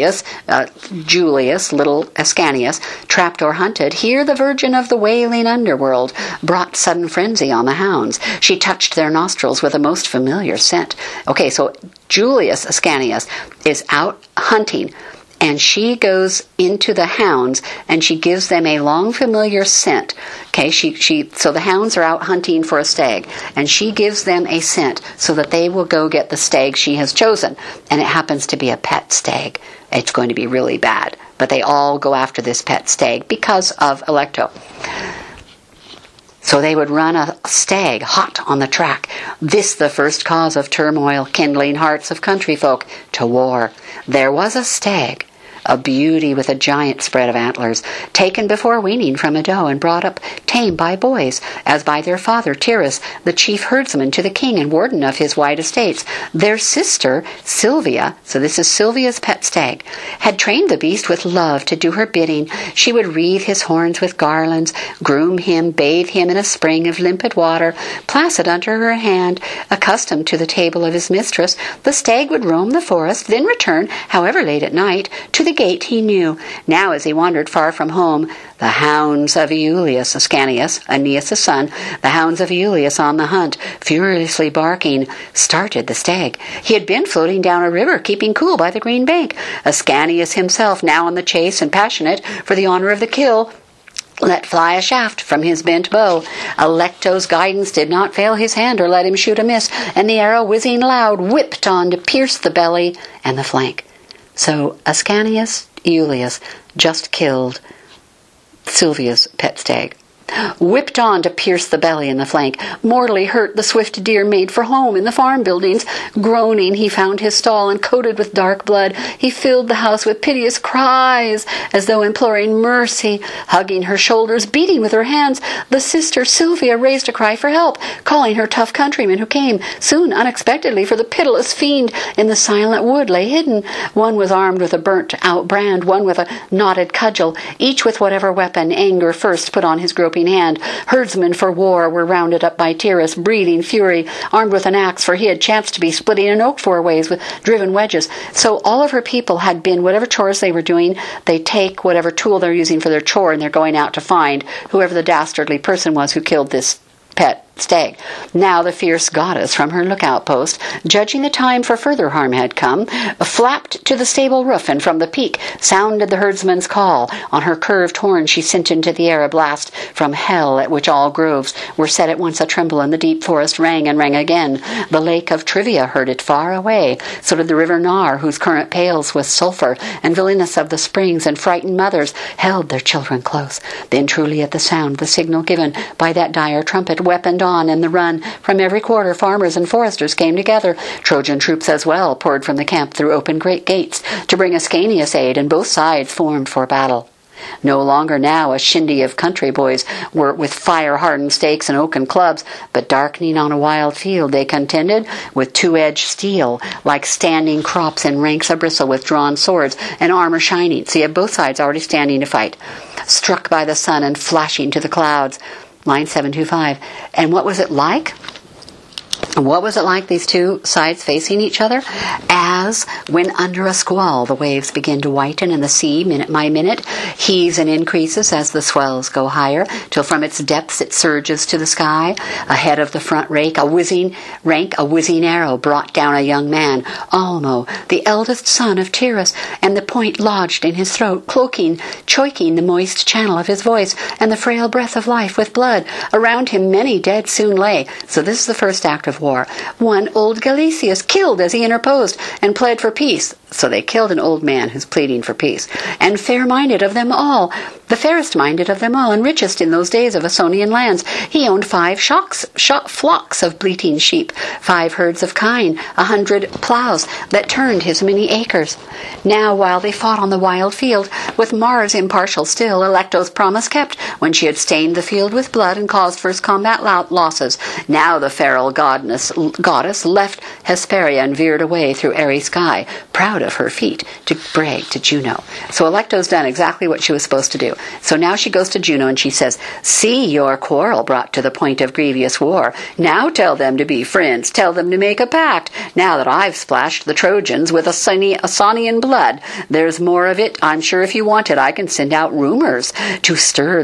Julius, little Ascanius, trapped or hunted. Here the virgin of the wailing underworld brought sudden frenzy on the hounds. She touched their nostrils with a most familiar scent. Okay, so Julius Ascanius is out hunting, and she goes into the hounds and she gives them a long familiar scent. Okay, so the hounds are out hunting for a stag, and she gives them a scent so that they will go get the stag she has chosen, and it happens to be a pet stag. It's going to be really bad, but they all go after this pet stag because of Alecto. So they would run a stag hot on the track. This the first cause of turmoil, kindling hearts of country folk to war. There was a stag, a beauty with a giant spread of antlers, taken before weaning from a doe and brought up tame by boys, as by their father Tyrrhus, the chief herdsman to the king and warden of his wide estates. Their sister, Silvia, so this is Silvia's pet stag, had trained the beast with love to do her bidding. She would wreathe his horns with garlands, groom him, bathe him in a spring of limpid water, placid under her hand. Accustomed to the table of his mistress, the stag would roam the forest, then return, however late at night, to the gate he knew. Now, as he wandered far from home, the hounds of Iulius Ascanius, Aeneas' son, the hounds of Iulius on the hunt, furiously barking, started the stag. He had been floating down a river, keeping cool by the green bank. Ascanius himself, now on the chase and passionate for the honor of the kill, let fly a shaft from his bent bow. Alecto's guidance did not fail his hand or let him shoot amiss, and the arrow, whizzing loud, whipped on to pierce the belly and the flank. So Ascanius Iulius just killed Silvia's pet stag. Whipped on to pierce the belly and the flank. Mortally hurt, the swift deer made for home in the farm buildings. Groaning, he found his stall, and coated with dark blood, he filled the house with piteous cries, as though imploring mercy. Hugging her shoulders, beating with her hands, the sister Silvia raised a cry for help, calling her tough countrymen, who came soon unexpectedly, for the pitiless fiend in the silent wood lay hidden. One was armed with a burnt-out brand, one with a knotted cudgel, each with whatever weapon anger first put on his groping hand. Herdsmen for war were rounded up by Tyrrhus, breathing fury, armed with an axe, for he had chanced to be splitting an oak 4 ways with driven wedges. So all of her people had been, whatever chores they were doing, they take whatever tool they're using for their chore, and they're going out to find whoever the dastardly person was who killed this pet stag. Now the fierce goddess from her lookout post, judging the time for further harm had come, flapped to the stable roof, and from the peak sounded the herdsman's call. On her curved horn she sent into the air a blast from hell, at which all groves were set at once a-tremble, and the deep forest rang and rang again. The lake of Trivia heard it far away, so did the river Nar, whose current pales with sulphur, and Vilinus of the springs, and frightened mothers held their children close. Then truly at the sound, the signal given by that dire trumpet, weaponed on in the run, from every quarter farmers and foresters came together. Trojan troops as well poured from the camp through open great gates to bring Ascanius aid, and both sides formed for battle. No longer now a shindy of country boys were with fire-hardened stakes and oaken clubs, but darkening on a wild field they contended with two-edged steel, like standing crops in ranks abristle with drawn swords and armor shining. So you have both sides already standing to fight, struck by the sun and flashing to the clouds. Line 725. And what was it like? What was it like, these two sides facing each other? As when under a squall the waves begin to whiten and the sea, minute by minute, heaves and increases as the swells go higher, till from its depths it surges to the sky. Ahead of the front rank, a whizzing arrow brought down a young man, Almo, the eldest son of Tyrrhus, and the point lodged in his throat, choking the moist channel of his voice, and the frail breath of life with blood. Around him many dead soon lay. So this is the first act of war. One, old Galesius, killed as he interposed and pled for peace. So they killed an old man who's pleading for peace. And fair-minded of them all, the fairest-minded of them all, and richest in those days of Ausonian lands, he owned 5 flocks of bleating sheep, 5 herds of kine, 100 ploughs that turned his many acres. Now, while they fought on the wild field, with Mars impartial still, Alecto's promise kept, when she had stained the field with blood and caused first combat losses. Now the feral goddess left Hesperia and veered away through airy sky, proud of her feet, to brag to Juno. So Alecto's done exactly what she was supposed to do. So now she goes to Juno and she says, "See your quarrel brought to the point of grievous war. Now tell them to be friends. Tell them to make a pact. Now that I've splashed the Trojans with Ausonian blood, there's more of it. I'm sure if you want it, I can send out rumors to stir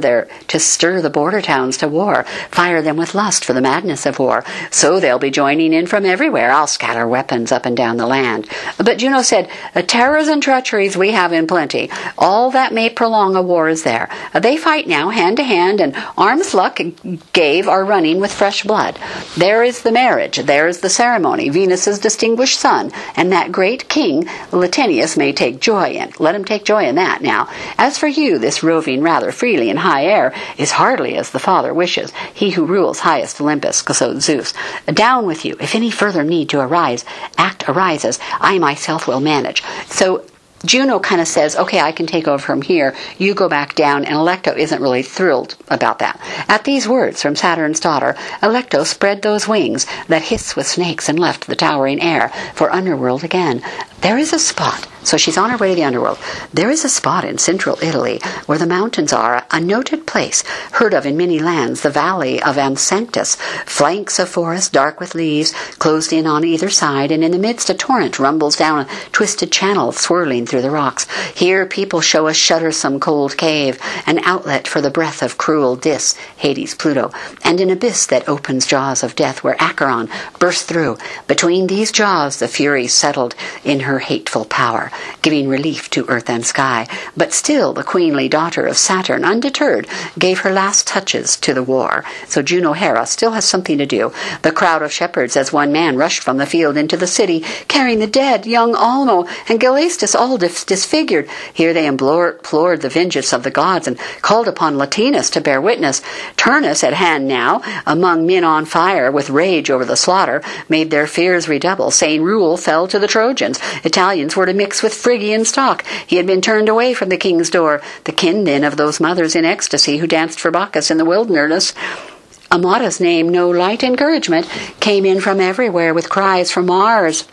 the border towns to war, fire them with lust for the madness of war. So they'll be joining in from everywhere. I'll scatter weapons up and down the land." But Juno said, "Terrors and treacheries we have in plenty. All that may prolong a war is there. They fight now hand to hand, and arms luck gave are running with fresh blood. There is the marriage, there is the ceremony, Venus's distinguished son, and that great king Latinius may take joy in. Let him take joy in that now. As for you, this roving rather freely in high air is hardly as the father wishes, he who rules highest Olympus, so Zeus. Down with you. If any further need to act arises, I myself will manage." So Juno kind of says, okay, I can take over from here. You go back down, and Alecto isn't really thrilled about that. At these words from Saturn's daughter, Alecto spread those wings that hiss with snakes and left the towering air for underworld again. There is a spot. So she's on her way to the underworld. There is a spot in central Italy where the mountains are, a noted place, heard of in many lands, the valley of Amsanctus, flanks of forest dark with leaves, closed in on either side, and in the midst a torrent rumbles down a twisted channel swirling through the rocks. Here people show a shuddersome cold cave, an outlet for the breath of cruel Dis, Hades, Pluto, and an abyss that opens jaws of death where Acheron burst through. Between these jaws the Fury settled in her hateful power, giving relief to earth and sky. But still the queenly daughter of Saturn, undeterred, gave her last touches to the war. So Juno Hera still has something to do. The crowd of shepherds as one man rushed from the field into the city, carrying the dead, young Almo and Gelastus all disfigured. Here they implored the vengeance of the gods and called upon Latinus to bear witness. Turnus at hand now, among men on fire with rage over the slaughter, made their fears redouble, saying rule fell to the Trojans. Italians were to mix with Phrygian stock. He had been turned away from the king's door, the kin then of those mothers in ecstasy who danced for Bacchus in the wilderness. Amata's name, no light encouragement, came in from everywhere with cries from Mars.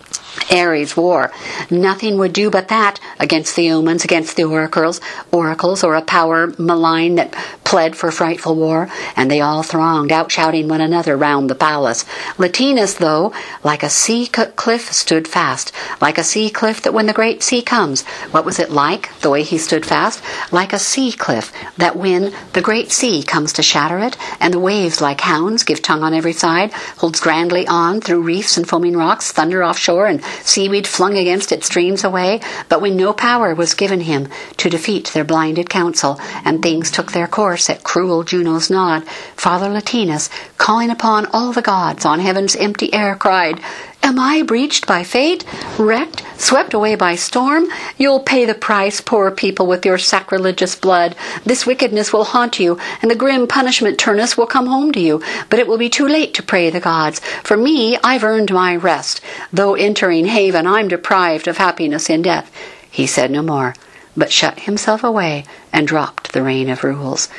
Ares' war. Nothing would do but that against the omens, against the oracles, or a power malign that pled for frightful war, and they all thronged, out-shouting one another round the palace. Latinus, though, like a sea cliff, stood fast, like a sea cliff that when the great sea comes. What was it like, the way he stood fast? Like a sea cliff that when the great sea comes to shatter it, and the waves like hounds give tongue on every side, holds grandly on through reefs and foaming rocks, thunder offshore, and seaweed flung against it streams away. But when no power was given him to defeat their blinded counsel, and things took their course at cruel Juno's nod, Father Latinus, calling upon all the gods on heaven's empty air, cried, "Am I breached by fate? Wrecked? Swept away by storm? You'll pay the price, poor people, with your sacrilegious blood. This wickedness will haunt you, and the grim punishment, Turnus, will come home to you. But it will be too late to pray the gods. For me, I've earned my rest. Though entering haven, I'm deprived of happiness in death." He said no more. but shut himself away and dropped the reign of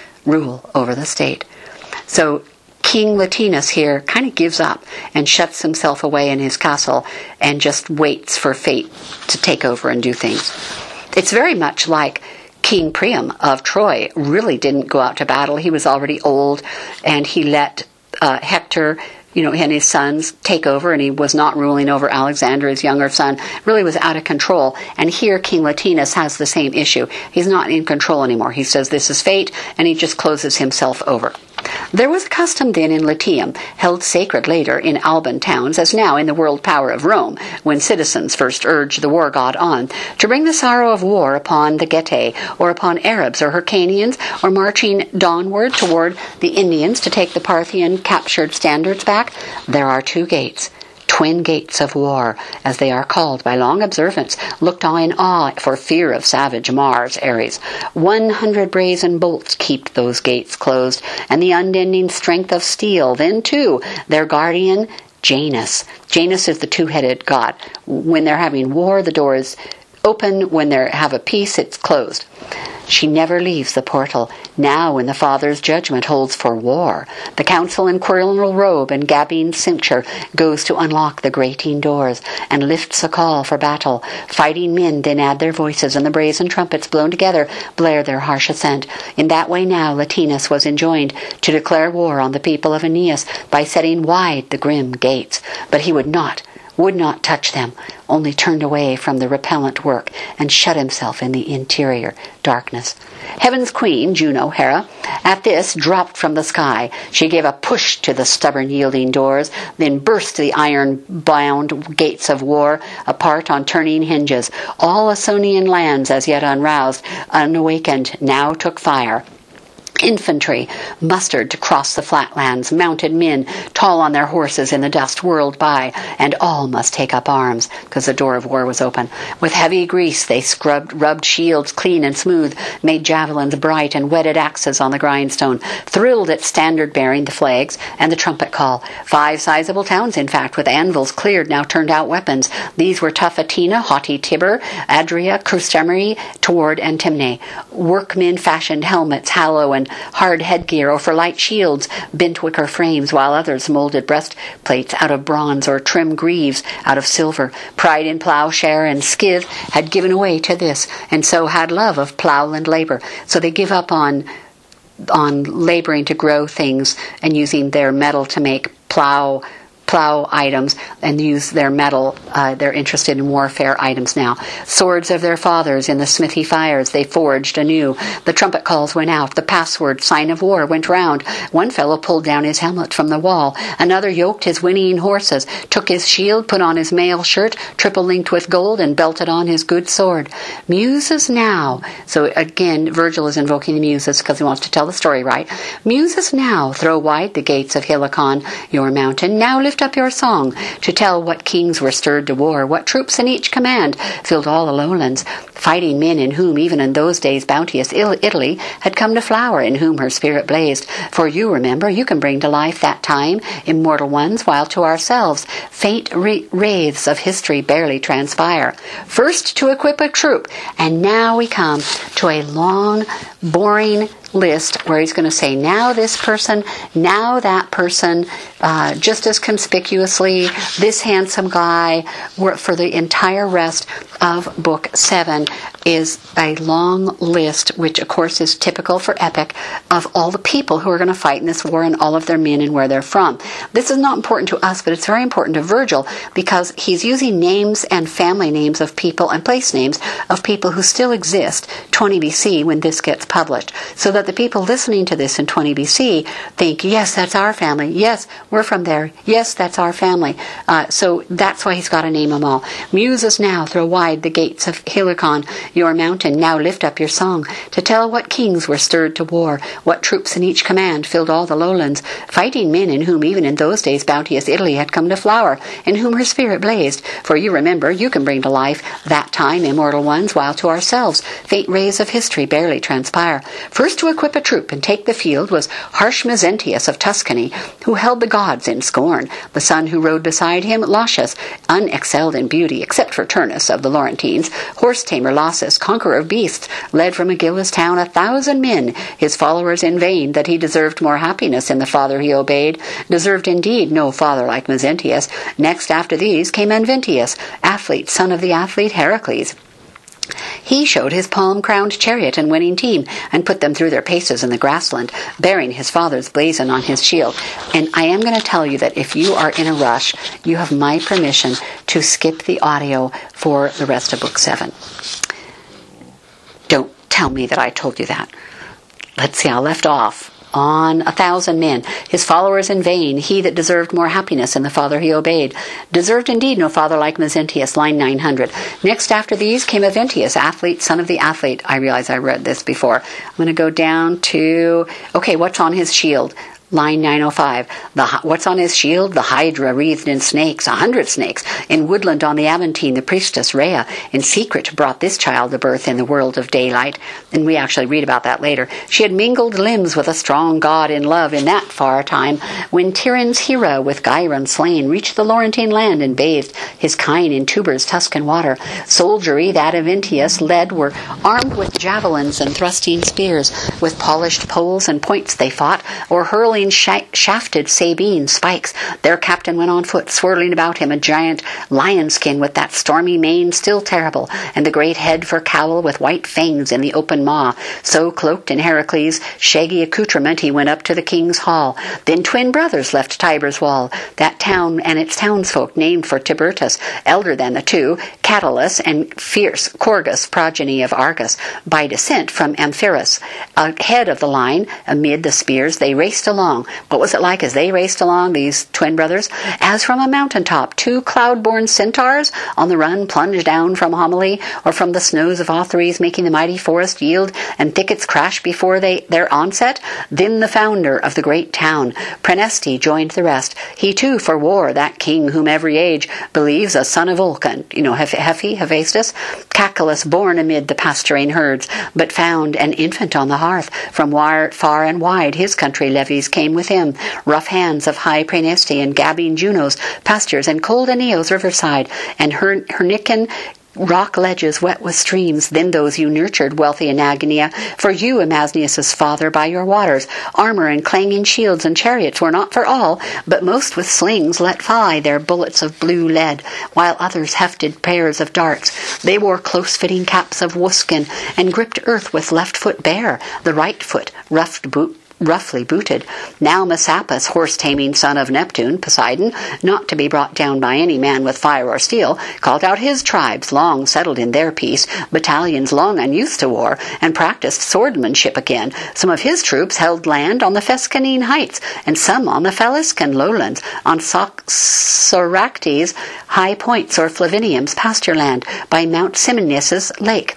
rule over the state. So King Latinus here kind of gives up and shuts himself away in his castle and just waits for fate to take over and do things. It's very much like King Priam of Troy really didn't go out to battle. He was already old, and he let Hector, and his sons take over, and he was not ruling over Alexander, his younger son, really was out of control. And here King Latinus has the same issue. He's not in control anymore. He says this is fate, and he just closes himself over. There was a custom then in Latium, held sacred later in Alban towns, as now in the world power of Rome, when citizens first urged the war god on, to bring the sorrow of war upon the Getae, or upon Arabs or Hyrcanians, or marching dawnward toward the Indians to take the Parthian captured standards back. There are two gates, twin gates of war, as they are called by long observance, looked on in awe for fear of savage Mars, Ares. 100 brazen bolts keep those gates closed, and the unending strength of steel. Then, too, their guardian, Janus. Janus is the two-headed god. When they're having war, the door is open. When they have a peace, it's closed. She never leaves the portal, now when the Father's judgment holds for war. The council in quirinal robe and gabine cincture goes to unlock the grating doors, and lifts a call for battle. Fighting men then add their voices, and the brazen trumpets blown together blare their harsh assent. In that way now Latinus was enjoined to declare war on the people of Aeneas by setting wide the grim gates. But he would not touch them, only turned away from the repellent work and shut himself in the interior darkness. Heaven's queen, Juno, Hera, at this dropped from the sky. She gave a push to the stubborn yielding doors, then burst the iron-bound gates of war apart on turning hinges. All Ausonian lands, as yet unroused, unawakened, now took fire. Infantry mustered to cross the flatlands, mounted men, tall on their horses in the dust, whirled by, and all must take up arms, because the door of war was open. With heavy grease they rubbed shields clean and smooth, made javelins bright, and whetted axes on the grindstone, thrilled at standard-bearing, the flags, and the trumpet call. 5 sizable towns, in fact, with anvils cleared, now turned out weapons. These were tough Atina, haughty Tibur, Adria, Crustumeri, Toward, and Timnae. Workmen fashioned helmets, hollow and hard headgear, or for light shields, bent wicker frames, while others molded breastplates out of bronze, or trim greaves out of silver. Pride in plowshare and skive had given way to this, and so had love of plowland labor. So they give up on laboring to grow things and using their metal to make plow items, and use their metal. They're interested in warfare items now. Swords of their fathers in the smithy fires they forged anew. The trumpet calls went out. The password, sign of war, went round. One fellow pulled down his helmet from the wall. Another yoked his whinnying horses, took his shield, put on his mail shirt, triple-linked with gold, and belted on his good sword. Muses now. So again, Virgil is invoking the Muses because he wants to tell the story right. Muses now, throw wide the gates of Helicon, your mountain. Now lift up your song to tell what kings were stirred to war, what troops in each command filled all the lowlands, fighting men in whom even in those days bounteous Italy had come to flower, in whom her spirit blazed. For you remember, you can bring to life that time, immortal ones, while to ourselves faint wraiths of history barely transpire. First to equip a troop, and now we come to a long, boring list where he's going to say now this person, now that person, just as conspicuously this handsome guy. For the entire rest of Book 7 is a long list, which of course is typical for epic, of all the people who are going to fight in this war and all of their men and where they're from. This is not important to us, but it's very important to Virgil because he's using names and family names of people and place names of people who still exist 20 BC when this gets published, so that the people listening to this in 20 BC think, yes, that's our family. Yes, we're from there. Yes, that's our family. So that's why he's got to name them all. Muses now, throw wide the gates of Helicon, your mountain. Now lift up your song to tell what kings were stirred to war, what troops in each command filled all the lowlands, fighting men in whom even in those days bounteous Italy had come to flower, in whom her spirit blazed. For you remember, you can bring to life that time, immortal ones, while to ourselves faint rays of history barely transpire. First to equip a troop and take the field was harsh Mezentius of Tuscany, who held the gods in scorn. The son who rode beside him, Lausius, unexcelled in beauty, except for Turnus of the Laurentines, horse-tamer Lausus, Pegasus, conqueror of beasts, led from Megillus town 1,000 men, his followers in vain, that he deserved more happiness in the father he obeyed, deserved indeed no father like Mezentius. Next after these came Anvintius, athlete, son of the athlete Heracles. He showed his palm-crowned chariot and winning team, and put them through their paces in the grassland, bearing his father's blazon on his shield. And I am going to tell you that if you are in a rush, you have my permission to skip the audio for the rest of Book 7. Don't tell me that I told you that. Let's see, I left off. On 1,000 men, his followers in vain, he that deserved more happiness in the father he obeyed. Deserved indeed no father like Mezentius, line 900. Next after these came Aventius, athlete, son of the athlete. I realize I read this before. I'm going to go down to, what's on his shield? Line 905. What's on his shield? The Hydra wreathed in snakes, 100 snakes. In woodland on the Aventine, the priestess Rhea, in secret, brought this child to birth in the world of daylight. And we actually read about that later. She had mingled limbs with a strong god in love in that far time, when Tyrrhen's hero, with Gyron slain, reached the Laurentine land and bathed his kine in Tuber's Tuscan water. Soldiery that Aventius led were armed with javelins and thrusting spears. With polished poles and points they fought, or hurling shafted Sabine spikes. Their captain went on foot, swirling about him a giant lion skin with that stormy mane still terrible, and the great head for cowl with white fangs in the open maw. So cloaked in Heracles' shaggy accoutrement he went up to the king's hall. Then twin brothers left Tiber's wall, that town and its townsfolk named for Tiburtus, elder than the two, Catulus and fierce Corgus, progeny of Argus, by descent from Amphiras. Ahead of the line, amid the spears, they raced along. What was it like as they raced along, these twin brothers? As from a mountaintop, 2 cloud-born centaurs on the run plunged down from Homily, or from the snows of Othrys, making the mighty forest yield and thickets crash before their onset. Then the founder of the great town, Preneste, joined the rest. He too for war, that king whom every age believes a son of Vulcan, Hephaestus, Cacalus, born amid the pasturing herds, but found an infant on the hearth. From far and wide his country levies came with him, rough hands of high Praeneste and gabbing Juno's pastures, and cold Aeneo's riverside, and Hernican rock ledges wet with streams. Then those you nurtured, wealthy Anagonia, for you, Amasnius' father, by your waters. Armor and clanging shields and chariots were not for all, but most with slings let fly their bullets of blue lead, while others hefted pairs of darts. They wore close-fitting caps of wolfskin, and gripped earth with left foot bare, the right foot roughly booted. Now Messapus, horse-taming son of Neptune, Poseidon, not to be brought down by any man with fire or steel, called out his tribes, long settled in their peace, battalions long unused to war, and practiced swordsmanship again. Some of his troops held land on the Fescannine heights, and some on the Faliscan lowlands, on Soractes' high points, or Flavinium's pasture land, by Mount Simonius' lake.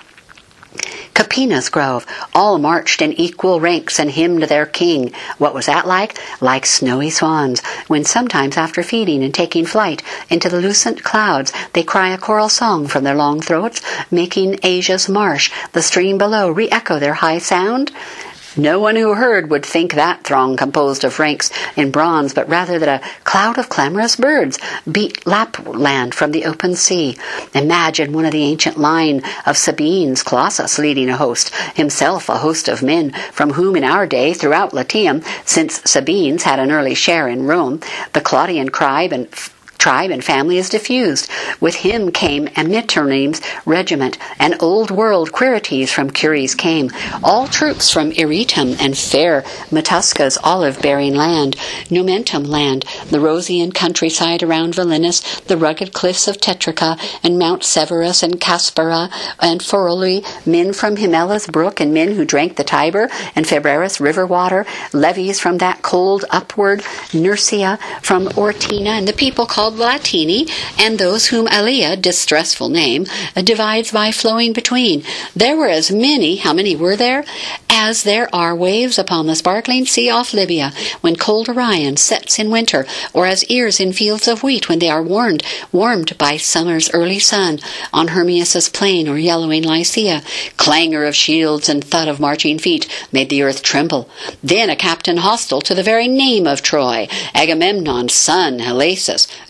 Capina's grove, all marched in equal ranks and hymned their king. What was that like? Like snowy swans, when sometimes after feeding and taking flight into the lucent clouds, they cry a choral song from their long throats, making Asia's marsh, the stream below, re-echo their high sound. No one who heard would think that throng composed of ranks in bronze, but rather that a cloud of clamorous birds beat Lapland from the open sea. Imagine one of the ancient line of Sabines, Colossus, leading a host, himself a host of men, from whom in our day, throughout Latium, since Sabines had an early share in Rome, the Claudian tribe and family is diffused. With him came Amnitorne's regiment, and old world Quirites from Curies came, all troops from Eretum and fair Metusca's olive-bearing land, Nomentum land, the Rosian countryside around Valinus, the rugged cliffs of Tetrica, and Mount Severus and Caspara and Foroli, men from Himella's brook, and men who drank the Tiber and Febrerus river water, levies from that cold upward Nursia, from Ortina, and the people called Latini, and those whom Alia, distressful name, divides by flowing between. There were as many, how many were there? As there are waves upon the sparkling sea off Libya, when cold Orion sets in winter, or as ears in fields of wheat when they are warmed by summer's early sun, on Hermias' plain or yellowing Lycia. Clangor of shields and thud of marching feet made the earth tremble. Then a captain hostile to the very name of Troy, Agamemnon's son, Helasus, whom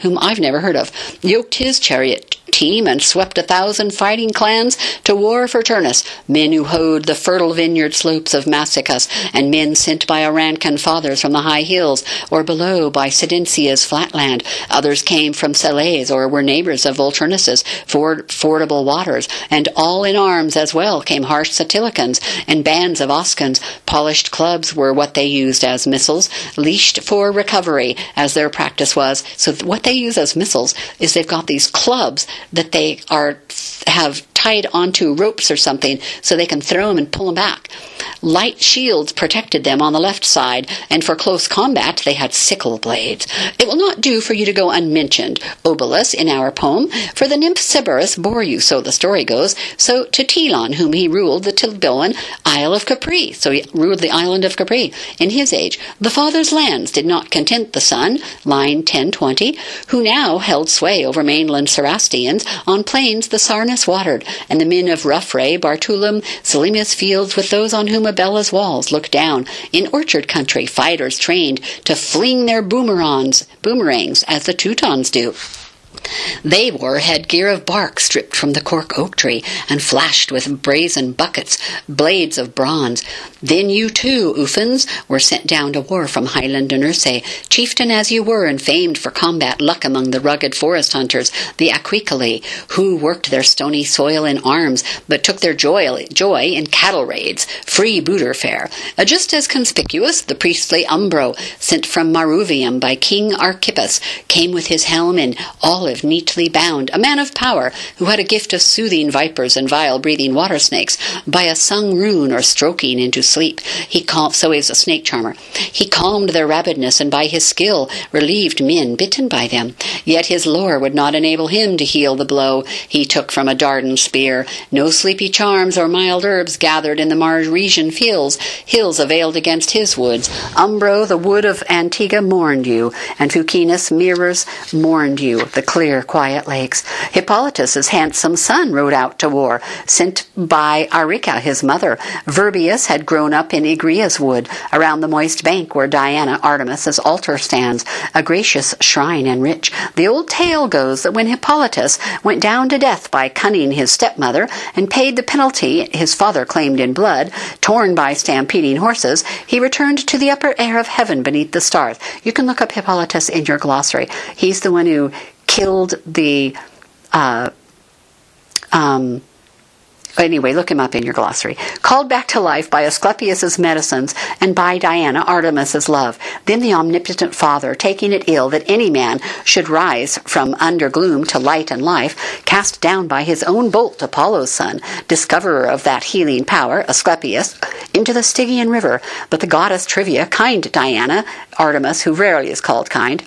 whom I've never heard of, yoked his chariot team and swept 1,000 fighting clans to war for Turnus, men who hoed the fertile vineyard slopes of Massicus, and men sent by Arancan fathers from the high hills, or below by Sidencia's flatland. Others came from Salais, or were neighbors of Volturnus's fordable waters, and all in arms as well came harsh Satilicans and bands of Oscans. Polished clubs were what they used as missiles, leashed for recovery, as their practice was. So what they use as missiles is they've got these clubs that they have tied onto ropes or something so they can throw them and pull them back. Light shields protected them on the left side, and for close combat they had sickle blades. It will not do for you to go unmentioned, Obolus, in our poem, for the nymph Cerberus bore you, so the story goes, so to Telon, whom he ruled the Tiburon Isle of Capri, so he ruled the island of Capri in his age. The father's lands did not content the son, line 1020, who now held sway over mainland Cerastians on plains the Sarnus watered, and the men of Ruffray, Bartulum, Selimius fields with those on whom Abella's walls look down. In orchard country, fighters trained to fling their boomerangs as the Teutons do. They wore headgear of bark stripped from the cork oak tree and flashed with brazen buckets, blades of bronze. Then you too, Ufens, were sent down to war from Highland and Ursay, chieftain as you were and famed for combat luck among the rugged forest hunters, the Aquicolae, who worked their stony soil in arms, but took their joy in cattle raids, free booter fare. Just as conspicuous, the priestly Umbro, sent from Maruvium by King Archippus, came with his helm in olive neatly bound, a man of power, who had a gift of soothing vipers and vile-breathing water snakes by a sung rune or stroking into sleep. So he was a snake charmer. He calmed their rabidness, and by his skill relieved men bitten by them. Yet his lore would not enable him to heal the blow he took from a Dardan spear. No sleepy charms or mild herbs gathered in the Maresian hills availed against his woods. Umbro, the wood of Antigua, mourned you, and Fucinus mirrors mourned you, the clear, quiet lakes. Hippolytus's handsome son rode out to war, sent by Arica, his mother. Virbius had grown up in Igria's wood, around the moist bank where Diana, Artemis's altar stands, a gracious shrine and rich. The old tale goes that when Hippolytus went down to death by cunning his stepmother and paid the penalty his father claimed in blood, torn by stampeding horses, he returned to the upper air of heaven beneath the stars. You can look up Hippolytus in your glossary. He's the one who killed the anyway, look him up in your glossary. Called back to life by Asclepius's medicines and by Diana, Artemis's love. Then the omnipotent Father, taking it ill that any man should rise from under gloom to light and life, cast down by his own bolt Apollo's son, discoverer of that healing power, Asclepius, into the Stygian river. But the goddess Trivia, kind Diana, Artemis, who rarely is called kind,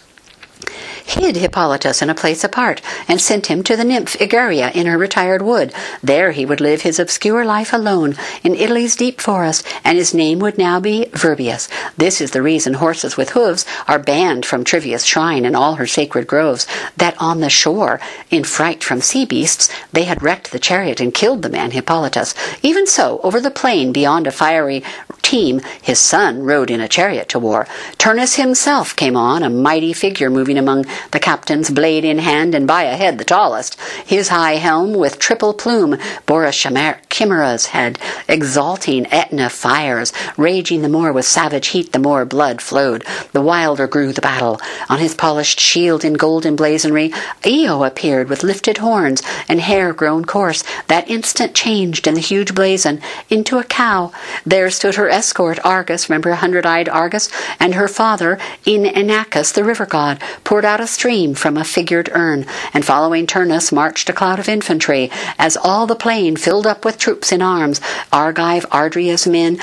hid Hippolytus in a place apart, and sent him to the nymph Egeria in her retired wood. There he would live his obscure life alone, in Italy's deep forest, and his name would now be Virbius. This is the reason horses with hooves are banned from Trivia's shrine and all her sacred groves, that on the shore, in fright from sea beasts, they had wrecked the chariot and killed the man Hippolytus. Even so, over the plain beyond a fiery team, his son rode in a chariot to war. Turnus himself came on, a mighty figure moving among the captains, blade in hand, and by a head the tallest. His high helm with triple plume bore a chimera's head, exalting Aetna fires, raging the more with savage heat the more blood flowed. The wilder grew the battle. On his polished shield in golden blazonry, Io appeared with lifted horns and hair grown coarse. That instant changed in the huge blazon into a cow. There stood her escort, Argus, remember 100-eyed Argus, and her father, Inachus, the river god, poured out a stream from a figured urn, and following Turnus marched a cloud of infantry, as all the plain filled up with troops in arms, Argive, Ardria's men,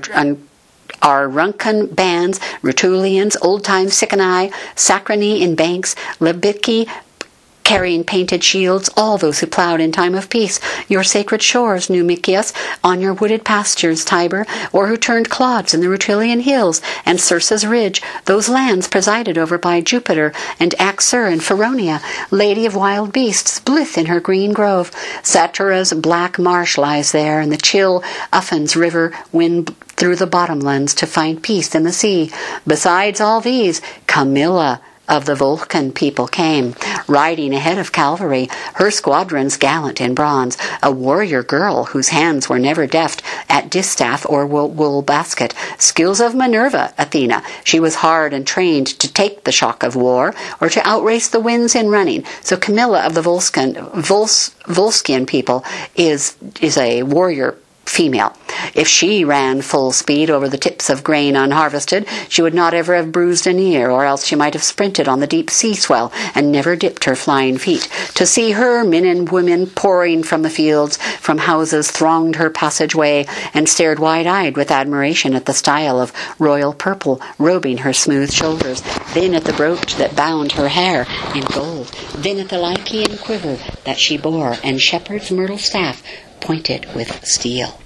Auruncan bands, Rutulians, old-time Sicani, Sacrini in banks, Lebici, carrying painted shields, all those who plowed in time of peace, your sacred shores, Numicius, on your wooded pastures, Tiber, or who turned clods in the Rutulian hills and Circe's ridge, those lands presided over by Jupiter and Axur and Feronia, lady of wild beasts, blithe in her green grove. Satura's black marsh lies there, and the chill Uffens river wind through the bottomlands to find peace in the sea. Besides all these, Camilla, of the Vulcan people came, riding ahead of cavalry, her squadrons gallant in bronze, a warrior girl whose hands were never deft at distaff or wool basket. Skills of Minerva, Athena. She was hard and trained to take the shock of war, or to outrace the winds in running. So Camilla of the Volscian people is a warrior female. If she ran full speed over the tips of grain unharvested, she would not ever have bruised an ear, or else she might have sprinted on the deep sea swell and never dipped her flying feet. To see her, men and women pouring from the fields, from houses, thronged her passageway, and stared wide-eyed with admiration at the style of royal purple robing her smooth shoulders, then at the brooch that bound her hair in gold, then at the Lycian quiver that she bore, and shepherd's myrtle staff pointed with steel.